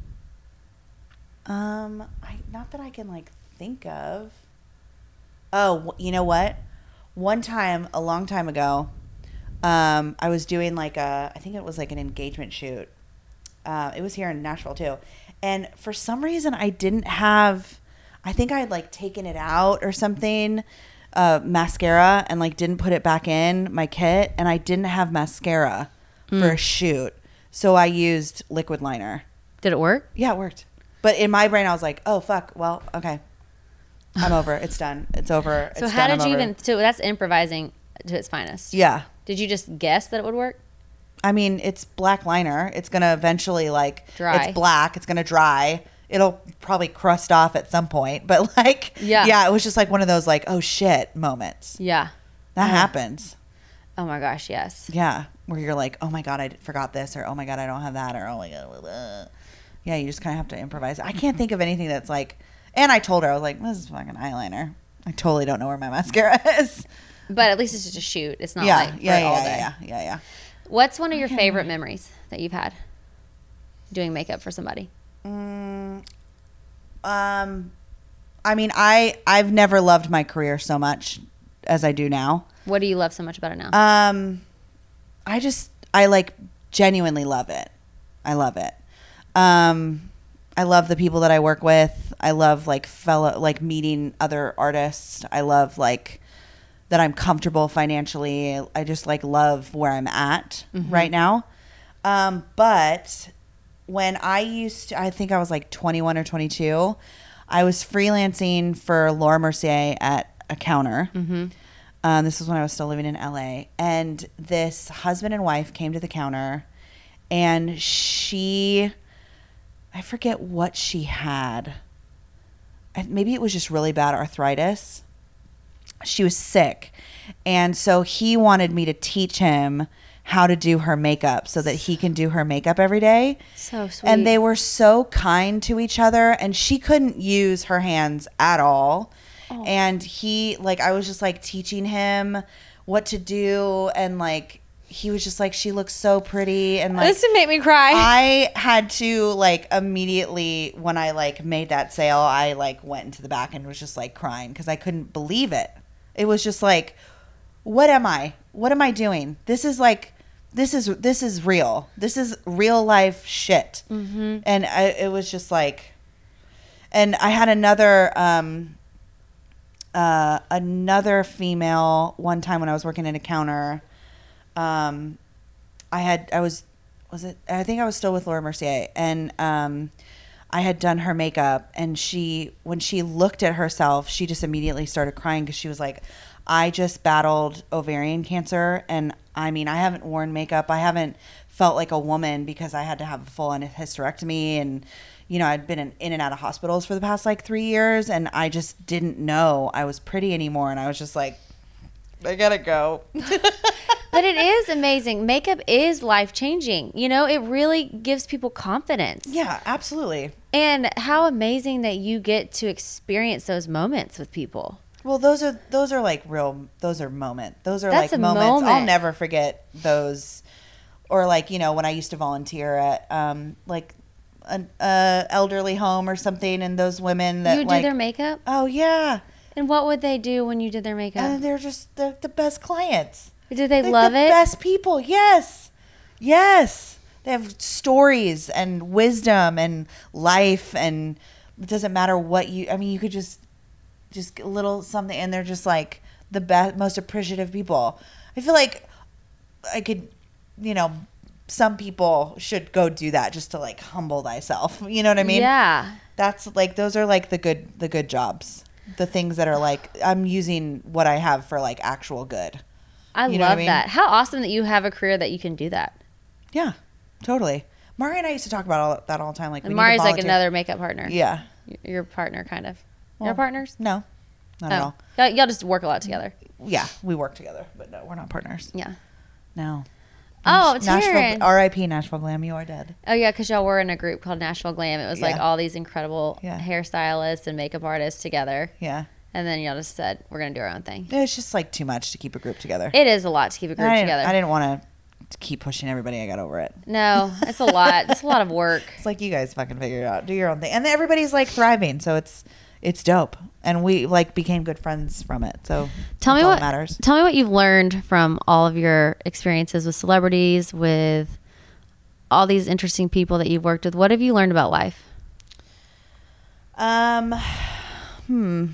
um, I, not that I can like think of. Oh, wh- you know what? One time, a long time ago, um, I was doing like a, I think it was like an engagement shoot. Uh, it was here in Nashville too. And for some reason I didn't have, I think I had like taken it out or something, uh, mascara, and like didn't put it back in my kit. And I didn't have mascara Mm. for a shoot. So I used liquid liner. Did it work? Yeah, it worked. But in my brain I was like, oh fuck, well, okay. I'm over. It's done. It's over. So It's how done. did I'm you over. even, so that's improvising to its finest. Yeah. Did you just guess that it would work? I mean, it's black liner. It's going to eventually like Dry. It's black. It's going to dry. It'll probably crust off at some point. But like, Yeah. yeah, it was just like one of those like, oh shit moments. Yeah. That Oh. happens. Oh my gosh, yes. Yeah. Where you're like, oh my God, I forgot this, or oh my God, I don't have that, or oh my God. Blah, blah. Yeah, you just kind of have to improvise. I can't think of anything that's like, and I told her, I was like, this is fucking eyeliner. I totally don't know where my mascara is. But at least it's just a shoot. It's not yeah, like for yeah, yeah, all yeah, day. yeah, yeah, yeah. What's one of your favorite memories that you've had doing makeup for somebody? Mm, um, I mean, I I've never loved my career so much as I do now. What do you love so much about it now? Um, I just I like genuinely love it. I love it. Um, I love the people that I work with. I love like fellow like meeting other artists. I love like that I'm comfortable financially. I just like love where I'm at Mhm. right now. Um, but when I used to, I think I was like twenty-one or twenty-two, I was freelancing for Laura Mercier at a counter. Mm-hmm. Um, this was when I was still living in L A. And this husband and wife came to the counter, and she, I forget what she had. I, maybe it was just really bad arthritis. She was sick. And so he wanted me to teach him how to do her makeup so that he can do her makeup every day. So sweet. And they were so kind to each other, and she couldn't use her hands at all. Oh. And he, like, I was just like teaching him what to do, and like he was just like, she looks so pretty, and like this would make me cry. I had to like immediately when I like made that sale, I like went into the back and was just like crying because I couldn't believe it. It was just like, what am I? What am I doing? This is like, this is this is real. This is real life shit. Mm-hmm. And I, it was just like, and I had another um, uh, another female one time when I was working in a counter. Um, I had I was was it I think I was still with Laura Mercier, and um, I had done her makeup, and she when she looked at herself, she just immediately started crying because she was like, I just battled ovarian cancer, and I mean, I haven't worn makeup. I haven't felt like a woman because I had to have a full hysterectomy, and, you know, I'd been in, in and out of hospitals for the past like three years, and I just didn't know I was pretty anymore. And I was just like, I gotta go. But it is amazing. Makeup is life-changing. You know, it really gives people confidence. Yeah, absolutely. And how amazing that you get to experience those moments with people. Well, those are those are like real. Those are moment. Those are That's like a moments. moment. I'll never forget those. Or like, you know, when I used to volunteer at um like an uh, elderly home or something, and those women that You would like, do their makeup? Oh yeah. And what would they do when you did their makeup? And they're just they're the best clients. Did they They're love the it? Best people. Yes. Yes. They have stories and wisdom and life, and it doesn't matter what you. I mean, you could just. Just a little something, and they're just like the best, most appreciative people. I feel like I could, you know, some people should go do that just to like humble thyself. You know what I mean? Yeah. That's like, those are like the good, the good jobs, the things that are like, I'm using what I have for like actual good. I You know love what I mean? that. How awesome that you have a career that you can do that. Yeah, totally. Mari and I used to talk about all that all the time. Like, And we need to Mari's like volunteer. another makeup partner. Yeah. Y- Your partner, kind of. Well, Your partners? No, not at Oh. all. Y'all, y'all just work a lot together. Yeah, we work together, but no, we're not partners. Yeah. No. Oh, Nashville, Taryn. R I P Nashville Glam, you are dead. Oh, yeah, because y'all were in a group called Nashville Glam. It was like Yeah. all these incredible Yeah. hairstylists and makeup artists together. Yeah. And then y'all just said, we're going to do our own thing. It's just like too much to keep a group together. It is a lot to keep a group I didn't, together. I didn't want to keep pushing everybody. I got over it. No, it's a lot. It's a lot of work. It's like, you guys fucking figure it out. Do your own thing. And then everybody's like thriving. So it's it's dope. And we like became good friends from it. So Tell me that's all what that matters. Tell me what you've learned from all of your experiences with celebrities, with all these interesting people that you've worked with. What have you learned about life? Um, hmm.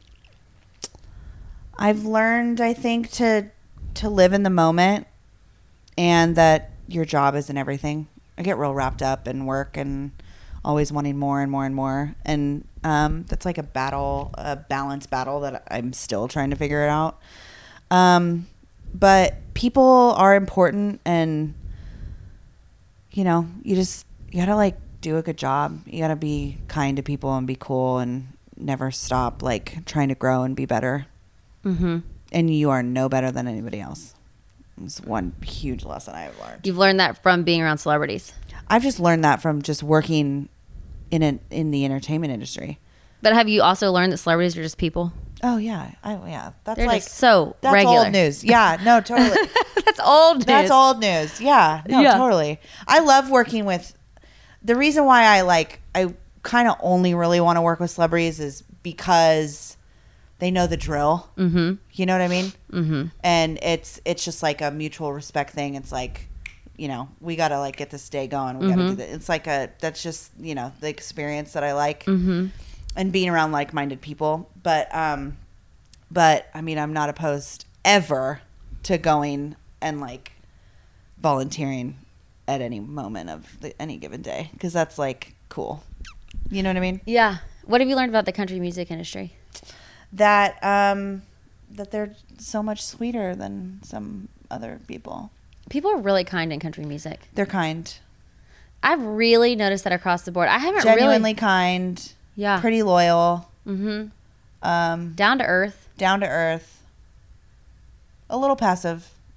I've learned, I think, to to live in the moment, and that your job isn't everything. I get real wrapped up in work and always wanting more and more and more, and um, that's like a battle, a balance battle that I'm still trying to figure it out. Um, but people are important, and you know, you just you gotta like do a good job. You gotta be kind to people and be cool and never stop like trying to grow and be better. Mm-hmm. And you are no better than anybody else. It's one huge lesson I have learned. You've learned that from being around celebrities. I've just learned that from just working in an, in the entertainment industry. But have you also learned that celebrities are just people? Oh yeah, I, yeah. That's They're like just so that's regular. old news. Yeah, no, totally. That's old news. That's old news. Yeah, no, Yeah. totally. I love working with. The reason why I like I kind of only really want to work with celebrities is because they know the drill. Mm-hmm. You know what I mean? Mm-hmm. And it's it's just like a mutual respect thing. It's like, you know, we got to like get this day going. We got to Mm-hmm. do that. It's like a, that's just, you know, the experience that I like, Mm-hmm. and being around like-minded people. But, um, but I mean, I'm not opposed ever to going and like volunteering at any moment of the, any given day. 'Cause that's like cool. You know what I mean? Yeah. What have you learned about the country music industry? That, um, that they're so much sweeter than some other people. People are really kind in country music. They're kind. I've really noticed that across the board. I haven't Genuinely really. kind. Yeah. Pretty loyal. Mm-hmm. Um, Down to earth. down to earth. A little passive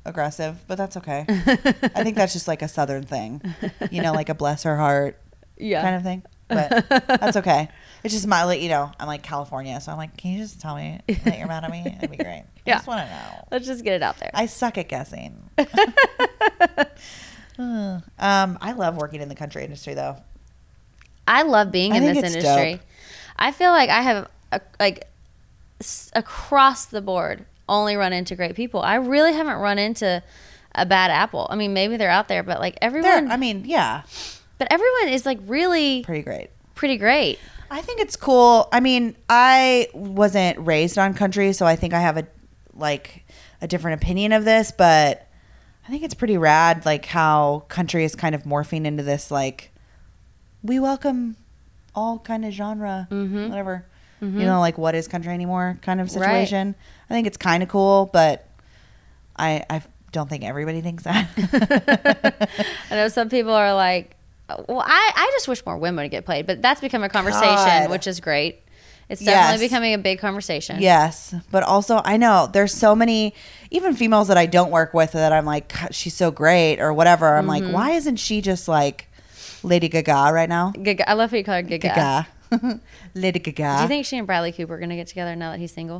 aggressive, but that's okay. I think that's just like a Southern thing, you know, like a bless her heart Yeah. kind of thing. But that's okay. It's just my, like, you know, I'm like California, so I'm like, can you just tell me that you're mad at me? It'd be great. I Yeah. just want to know. Let's just get it out there. I suck at guessing. um, I love working in the country industry, though. I love being I in think this it's industry. dope. I feel like I have a, like s- across the board only run into great people. I really haven't run into a bad apple. I mean, maybe they're out there, but like They're, everyone, I mean, yeah, but everyone is like really pretty great. pretty great. I think it's cool. I mean, I wasn't raised on country, so I think I have a like a different opinion of this, but I think it's pretty rad, like how country is kind of morphing into this like we welcome all kind of genre, Mhm. whatever. Mhm. You know, like what is country anymore kind of Right. situation. I think it's kind of cool, but I I don't think everybody thinks that. I know some people are like, well, I, I just wish more women would get played, but that's become a conversation, God. which is great. It's definitely Yes. becoming a big conversation. Yes, but also I know there's so many, even females that I don't work with that I'm like, "God, she's so great or whatever. I'm Mm-hmm. like, why isn't she just like Lady Gaga right now? Gaga, I love how you call her Gaga. Gaga. Lady Gaga. Do you think she and Bradley Cooper are going to get together now that he's single?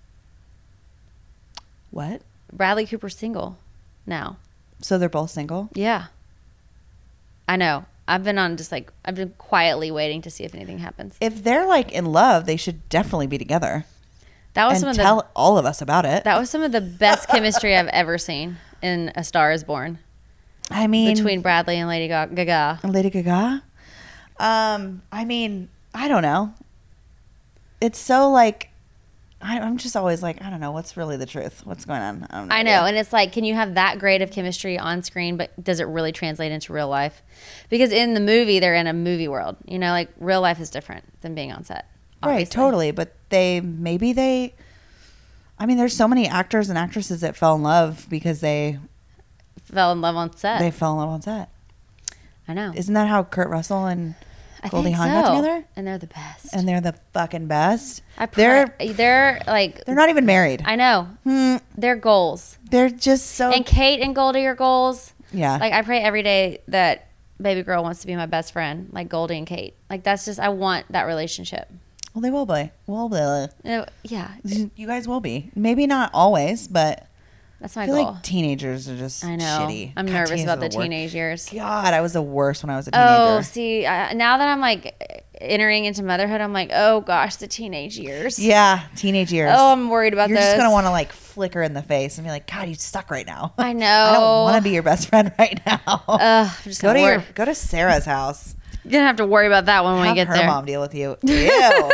What? Bradley Cooper's single now. So they're both single? Yeah. I know. I've been on just like, I've been quietly waiting to see if anything happens. If they're like in love, they should definitely be together. That was And some of tell the all of us about it. that was some of the best chemistry I've ever seen in A Star Is Born I mean, between Bradley and Lady Ga- Gaga. Lady Gaga. Um, I mean, I don't know. It's so like, I, I'm just always like, I don't know what's really the truth. What's going on? I don't know. I know, and it's like, can you have that great of chemistry on screen, but does it really translate into real life? Because in the movie, they're in a movie world. You know, like real life is different than being on set. Right, obviously. totally. But they maybe they. I mean, there's so many actors and actresses that fell in love because they Fell in love on set. they fell in love on set. I know. Isn't that how Kurt Russell and I Goldie think Hawn so. got together? And they're the best. And they're the fucking best. I pray, they're they're like they're not even married. I know. Hmm, They're goals. they're just so And Kate and Goldie are goals. yeah. Like I pray every day that baby girl wants to be my best friend, like Goldie and Kate. Like that's just I want that relationship. well, they will be. Will be. You know, yeah, You guys will be. Maybe not always, but that's my I feel goal. like teenagers are just I know. shitty. I'm God, nervous teenagers about are the wor- teenage years. God, I was the worst when I was a teenager. Oh, see, I, now that I'm like entering into motherhood, I'm like, oh gosh, the teenage years. Yeah, teenage years. Oh, I'm worried about You're those. just gonna want to like flick her in the face and be like, God, you suck right now. I know. I don't want to be your best friend right now. Ugh, I'm just go gonna to worry. your go to Sarah's house. You're gonna have to worry about that one when Have we get her there. mom deal with you. Ew.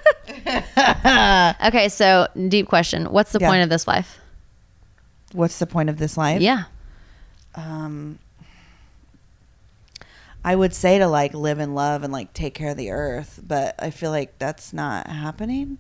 Okay, so deep question. What's the Yeah. point of this life? What's the point of this life? Yeah. Um, I would say to like live in love and like take care of the earth, but I feel like that's not happening.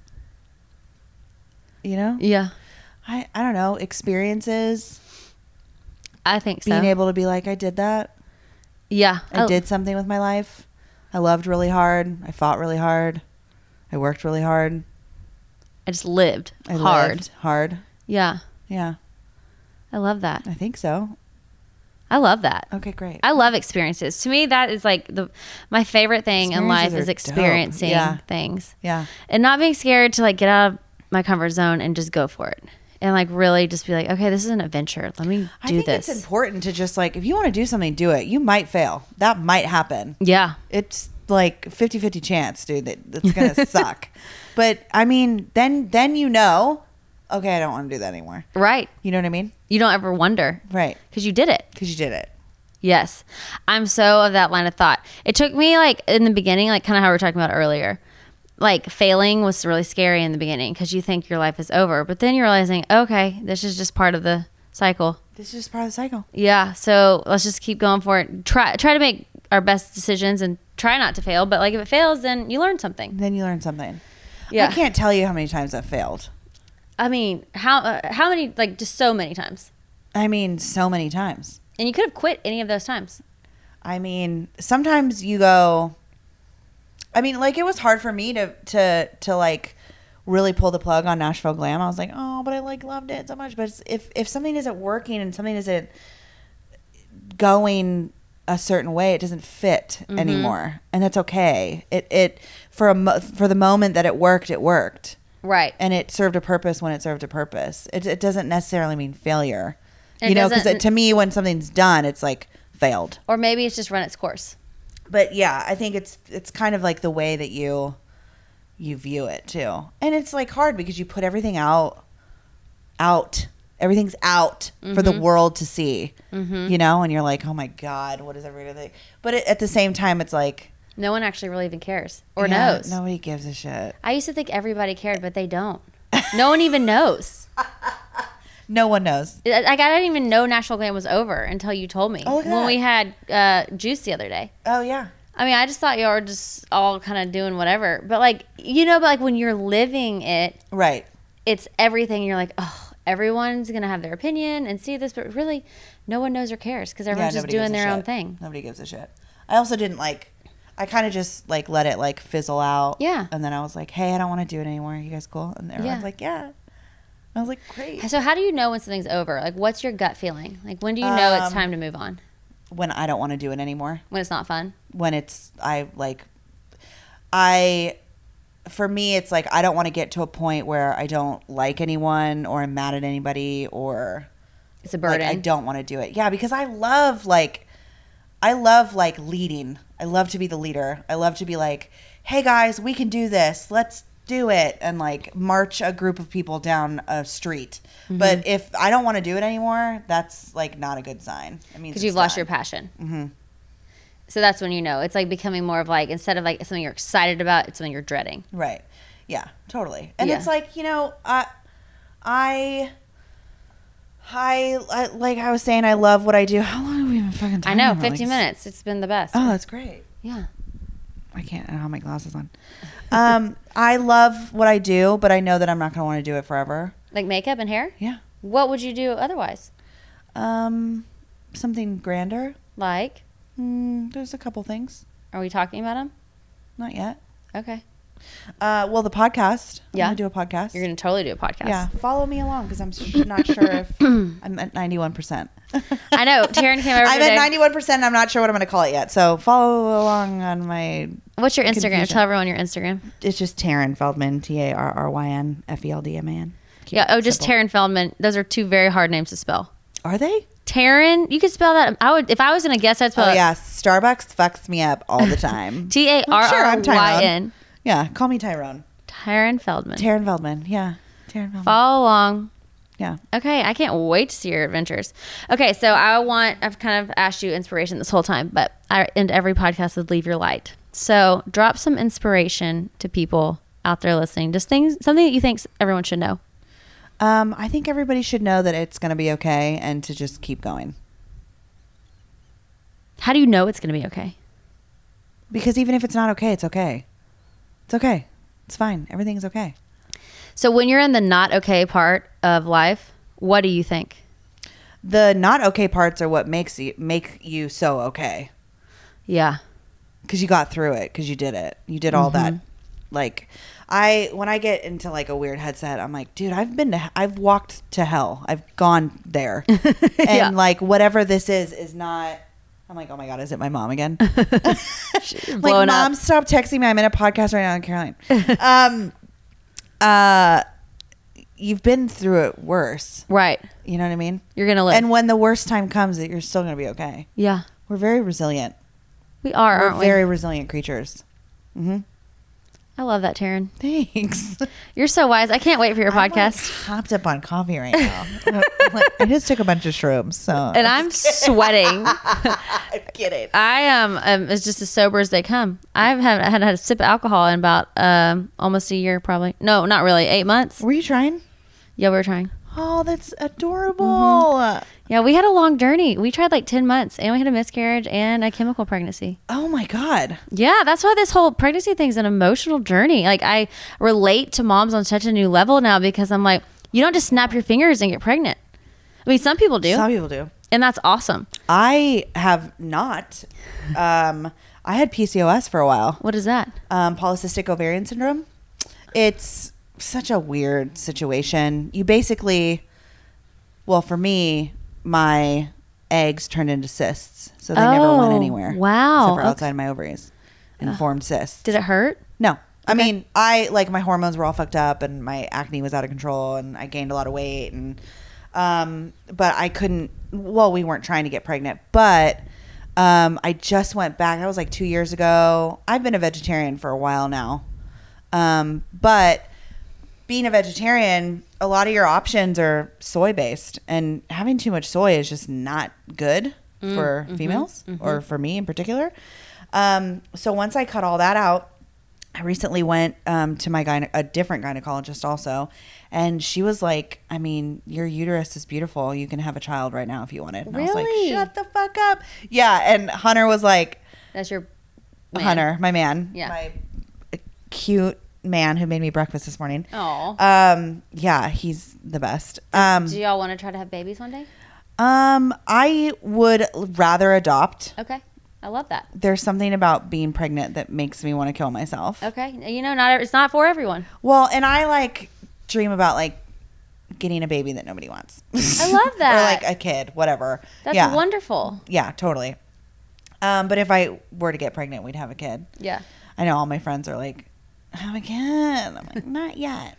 You know? Yeah. I, I don't know. Experiences, I think so. being able to be like, I did that. yeah. I Oh, did something with my life. I loved really hard. I fought really hard. I worked really hard. I just lived I hard. lived hard. Yeah. Yeah, I love that. I think so. I love that. Okay, great. I love experiences. To me, that is like the my favorite thing in life Experiences is are experiencing dope. Yeah. things Yeah. and not being scared to like get out of my comfort zone and just go for it and like really just be like, okay, this is an adventure. Let me do I think this. it's important to just like, if you want to do something, do it. You might fail. That might happen. Yeah. It's like fifty-fifty chance, dude, that that's going to suck. But I mean, then, then you know, okay, I don't want to do that anymore. Right. You know what I mean? You don't ever wonder Right. because you did it. Because you did it. Yes. I'm so of that line of thought. It took me like in the beginning, like kind of how we were talking about earlier, like failing was really scary in the beginning because you think your life is over, but then you're realizing, okay, this is just part of the cycle. This is just part of the cycle. Yeah. So let's just keep going for it. Try, try to make our best decisions and try not to fail. But like if it fails, then you learn something. Then you learn something. Yeah. I can't tell you how many times I've failed. I mean, how, uh, how many, like just so many times. I mean, so many times. And you could have quit any of those times. I mean, sometimes you go, I mean, like it was hard for me to, to, to like really pull the plug on Nashville Glam. I was like, oh, but I like loved it so much. But it's, if if something isn't working and something isn't going a certain way, it doesn't fit mm-hmm. anymore, and that's okay. It it for a mo- for the moment that it worked, it worked. Right. And it served a purpose when it served a purpose. It it doesn't necessarily mean failure. It you know, because doesn't- to me, when something's done, it's like failed. Or maybe it's just run its course. But yeah, I think it's it's kind of like the way that you you view it too. And it's like hard because you put everything out out. Everything's out mm-hmm. for the world to see. Mm-hmm. You know, and you're like, "Oh my God, what is everybody think?" But it, at the same time, it's like no one actually really even cares or yeah, knows. Nobody gives a shit. I used to think everybody cared, but they don't. No one even knows. No one knows. Like, I didn't even know Nashville Glam was over until you told me. Oh, look at when that. we had uh, Juice the other day. Oh, yeah. I mean, I just thought y'all were just all kind of doing whatever. But, like, you know, but like when you're living it. Right. It's everything. You're like, oh, everyone's going to have their opinion and see this. But really, no one knows or cares because everyone's yeah, just doing their shit. own thing. Nobody gives a shit. I also didn't, like, I kind of just, like, let it, like, fizzle out. Yeah. And then I was like, hey, I don't want to do it anymore. You guys cool? And everyone's Yeah. like, yeah. I was like, great. So how do you know when something's over? Like, what's your gut feeling? Like, when do you know Um, it's time to move on? When I don't want to do it anymore. When it's not fun? When it's, I, like, I, for me, it's like I don't want to get to a point where I don't like anyone or I'm mad at anybody or. It's a burden. Like, I don't want to do it. Yeah, because I love, like, I love, like, leading. I love to be the leader. I love to be like, hey, guys, we can do this. Let's do it. And, like, march a group of people down a street. Mm-hmm. But if I don't want to do it anymore, that's, like, not a good sign. It means because you've it's lost done. your passion. Mm-hmm. So that's when you know. It's like becoming more of like, instead of like something you're excited about, it's something you're dreading. Right. Yeah, totally. And Yeah. it's like, you know, I, I, I, I, like I was saying, I love what I do. How long have we been fucking I talking know, about? fifty Like, minutes. It's been the best. Oh, that's great. Yeah. I can't, I don't have my glasses on. Um, I love what I do, but I know that I'm not going to want to do it forever. Like makeup and hair? Yeah. What would you do otherwise? Um, something grander. Like? Mm, there's a couple things. Are we talking about them? Not yet. Okay. Uh, well, the podcast. Yeah. I'm going to do a podcast. You're going to totally do a podcast. Yeah. Follow me along because I'm sh- not sure if I'm at ninety-one percent. I know. Taryn came over I'm today. at ninety-one percent. I'm not sure what I'm going to call it yet. So follow along on my. What's your Instagram? Confusion. Tell everyone your Instagram. It's just Taryn Feldman. T A R R Y N F E L D M A N. Keep Yeah. it Oh, just simple. Taryn Feldman. Those are two very hard names to spell. Are they? Taryn, you could spell that. I would, if I was going to guess, I'd spell Oh it. yeah. Starbucks fucks me up all the time. T A R R Y N. Yeah. Call me Tyrone. Taryn Feldman. Taryn Feldman. Yeah. Taryn Feldman. Follow along. Yeah. Okay, I can't wait to see your adventures. Okay, so I want, I've kind of asked you inspiration this whole time, but I end every podcast with leave your light. So drop some inspiration to people out there listening. Just things, something that you think everyone should know. Um, I think everybody should know that it's going to be okay and to just keep going. How do you know it's going to be okay? Because even if it's not okay, it's okay. It's okay. It's fine. Everything's okay. So when you're in the not okay part of life, what do you think? The not okay parts are what makes you make you so okay. Yeah. Because you got through it. Because you did it. You did all Mm-hmm. that. Like, I when I get into like a weird headset, I'm like, dude, I've been to, I've walked to hell. I've gone there, and Yeah. like whatever this is is not. I'm like, oh my god, is it my mom again? Like, blowing mom, up. stop texting me. I'm in a podcast right now in Caroline. um, uh, you've been through it worse. Right. You know what I mean? You're going to live. And when the worst time comes, you're still going to be okay. yeah. We're very resilient. We are, We're aren't we? very resilient creatures. Mm-hmm. I love that, Taryn. Thanks. You're so wise. I can't wait for your I'm, podcast. like, hopped up on coffee right now. I just took a bunch of shrooms, so And I'm sweating. I'm kidding. I am um, it's just as sober as they come. I've had, had had a sip of alcohol in about um, almost a year, probably. No, not really. Eight months. Were you trying? Yeah, we were trying. Oh, that's adorable. Mm-hmm. Yeah, we had a long journey. We tried like ten months, and we had a miscarriage and a chemical pregnancy. Oh my god. Yeah, that's why this whole pregnancy thing is an emotional journey. Like, I relate to moms on such a new level now because I'm like, you don't just snap your fingers and get pregnant. I mean, some people do, Some people do. and that's awesome. I have not. Um, I had P C O S for a while. What is that? Um, polycystic ovarian syndrome. It's such a weird situation. You basically, well, for me, my eggs turned into cysts, so they never went Oh, anywhere. wow. Except for Okay. outside my ovaries and formed cysts. Did it hurt? No. I Okay. mean, I like my hormones were all fucked up and my acne was out of control and I gained a lot of weight and um but I couldn't well, we weren't trying to get pregnant, but um I just went back. That was like two years ago. I've been a vegetarian for a while now. Um but being a vegetarian, a lot of your options are soy based and having too much soy is just not good Mm, for mhm, females mhm. or for me in particular. Um so once I cut all that out, I recently went um, to my gyne- a different gynecologist also, and she was like, I mean, your uterus is beautiful. You can have a child right now if you wanted. And I was like, Really? shut the fuck up. Yeah, and Hunter was like, That's your man. Hunter, my man. Yeah. My cute man who made me breakfast this morning. Oh. Um, yeah, he's the best. Um, Do y'all want to try to have babies one day? um, I would rather adopt. Okay. I love that. There's something about being pregnant that makes me want to kill myself. Okay. You know, not it's not for everyone. Well, and I like dream about like getting a baby that nobody wants. I love that. Or like a kid, whatever. That's yeah. wonderful. Yeah, totally. Um, but if I were to get pregnant, we'd have a kid. Yeah. I know all my friends are like, have a kid. I'm like, not yet.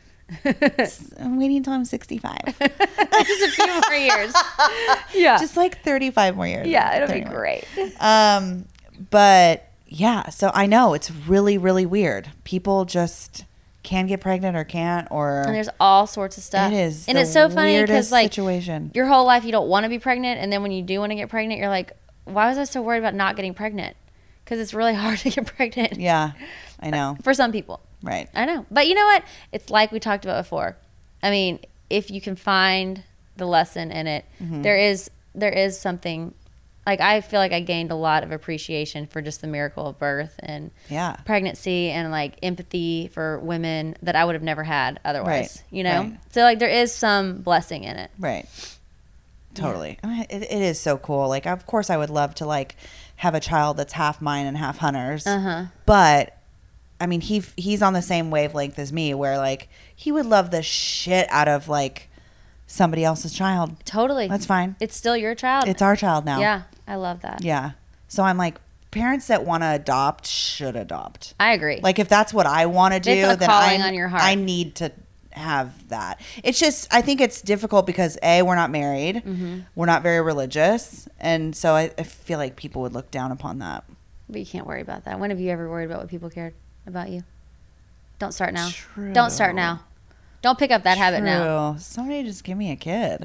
I'm waiting until I'm sixty-five. Just a few more years. Yeah. Just like thirty-five more years. yeah, it'll be thirty more. great. Um, but yeah, so I know it's really, really weird. People just can get pregnant or can't, or And there's all sorts of stuff. it is, And the it's so funny because weirdest like situation. your whole life you don't want to be pregnant, and then when you do want to get pregnant, you're like, why was I so worried about not getting pregnant? Because it's really hard to get pregnant. Yeah, I know. For some people. Right. I know. But you know what? It's like we talked about before. I mean, if you can find the lesson in it, Mm-hmm. there is there is something like I feel like I gained a lot of appreciation for just the miracle of birth and Yeah. pregnancy and like empathy for women that I would have never had otherwise. Right. You know? Right. So like there is some blessing in it. Right. Totally. It, it is so cool. Like, of course, I would love to like have a child that's half mine and half Hunter's. Uh-huh. But I mean, he he's on the same wavelength as me, where like he would love the shit out of like somebody else's child. Totally. That's fine. It's still your child. It's our child now. Yeah. I love that. Yeah. So I'm like, parents that want to adopt should adopt. I agree. Like, if that's what I want to do, It's a then calling I on your heart. I need to have that. It's just, I think it's difficult because A, we're not married, Mm-hmm. we're not very religious, and so I, I feel like people would look down upon that. But you can't worry about that. When have you ever worried about what people cared about you? Don't start now. True. Don't start now. Don't pick up that habit now. True. Somebody just give me a kid.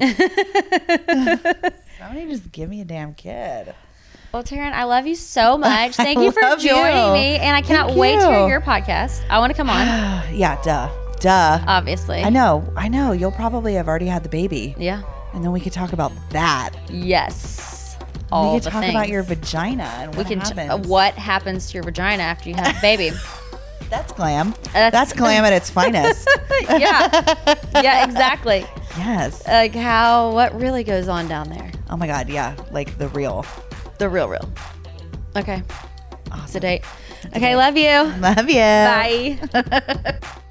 Somebody just give me a damn kid. Well, Taryn, I love you so much. Thank I you for love joining you. me. And I cannot Thank wait to hear you. your podcast. I want to come on, Yeah, duh. Duh. obviously. I know. I know. You'll probably have already had the baby. Yeah. And then we could talk about that. Yes. All we could the talk things. about your vagina and We what can. T- happens. uh, what happens to your vagina after you have a baby? That's glam. That's- That's glam at its finest. yeah. Yeah. Exactly. Yes. Like how? What really goes on down there? Oh my God. Yeah. Like the real. The real, real. Okay. Awesome. Sedate. Okay. Love you. Love you. Bye.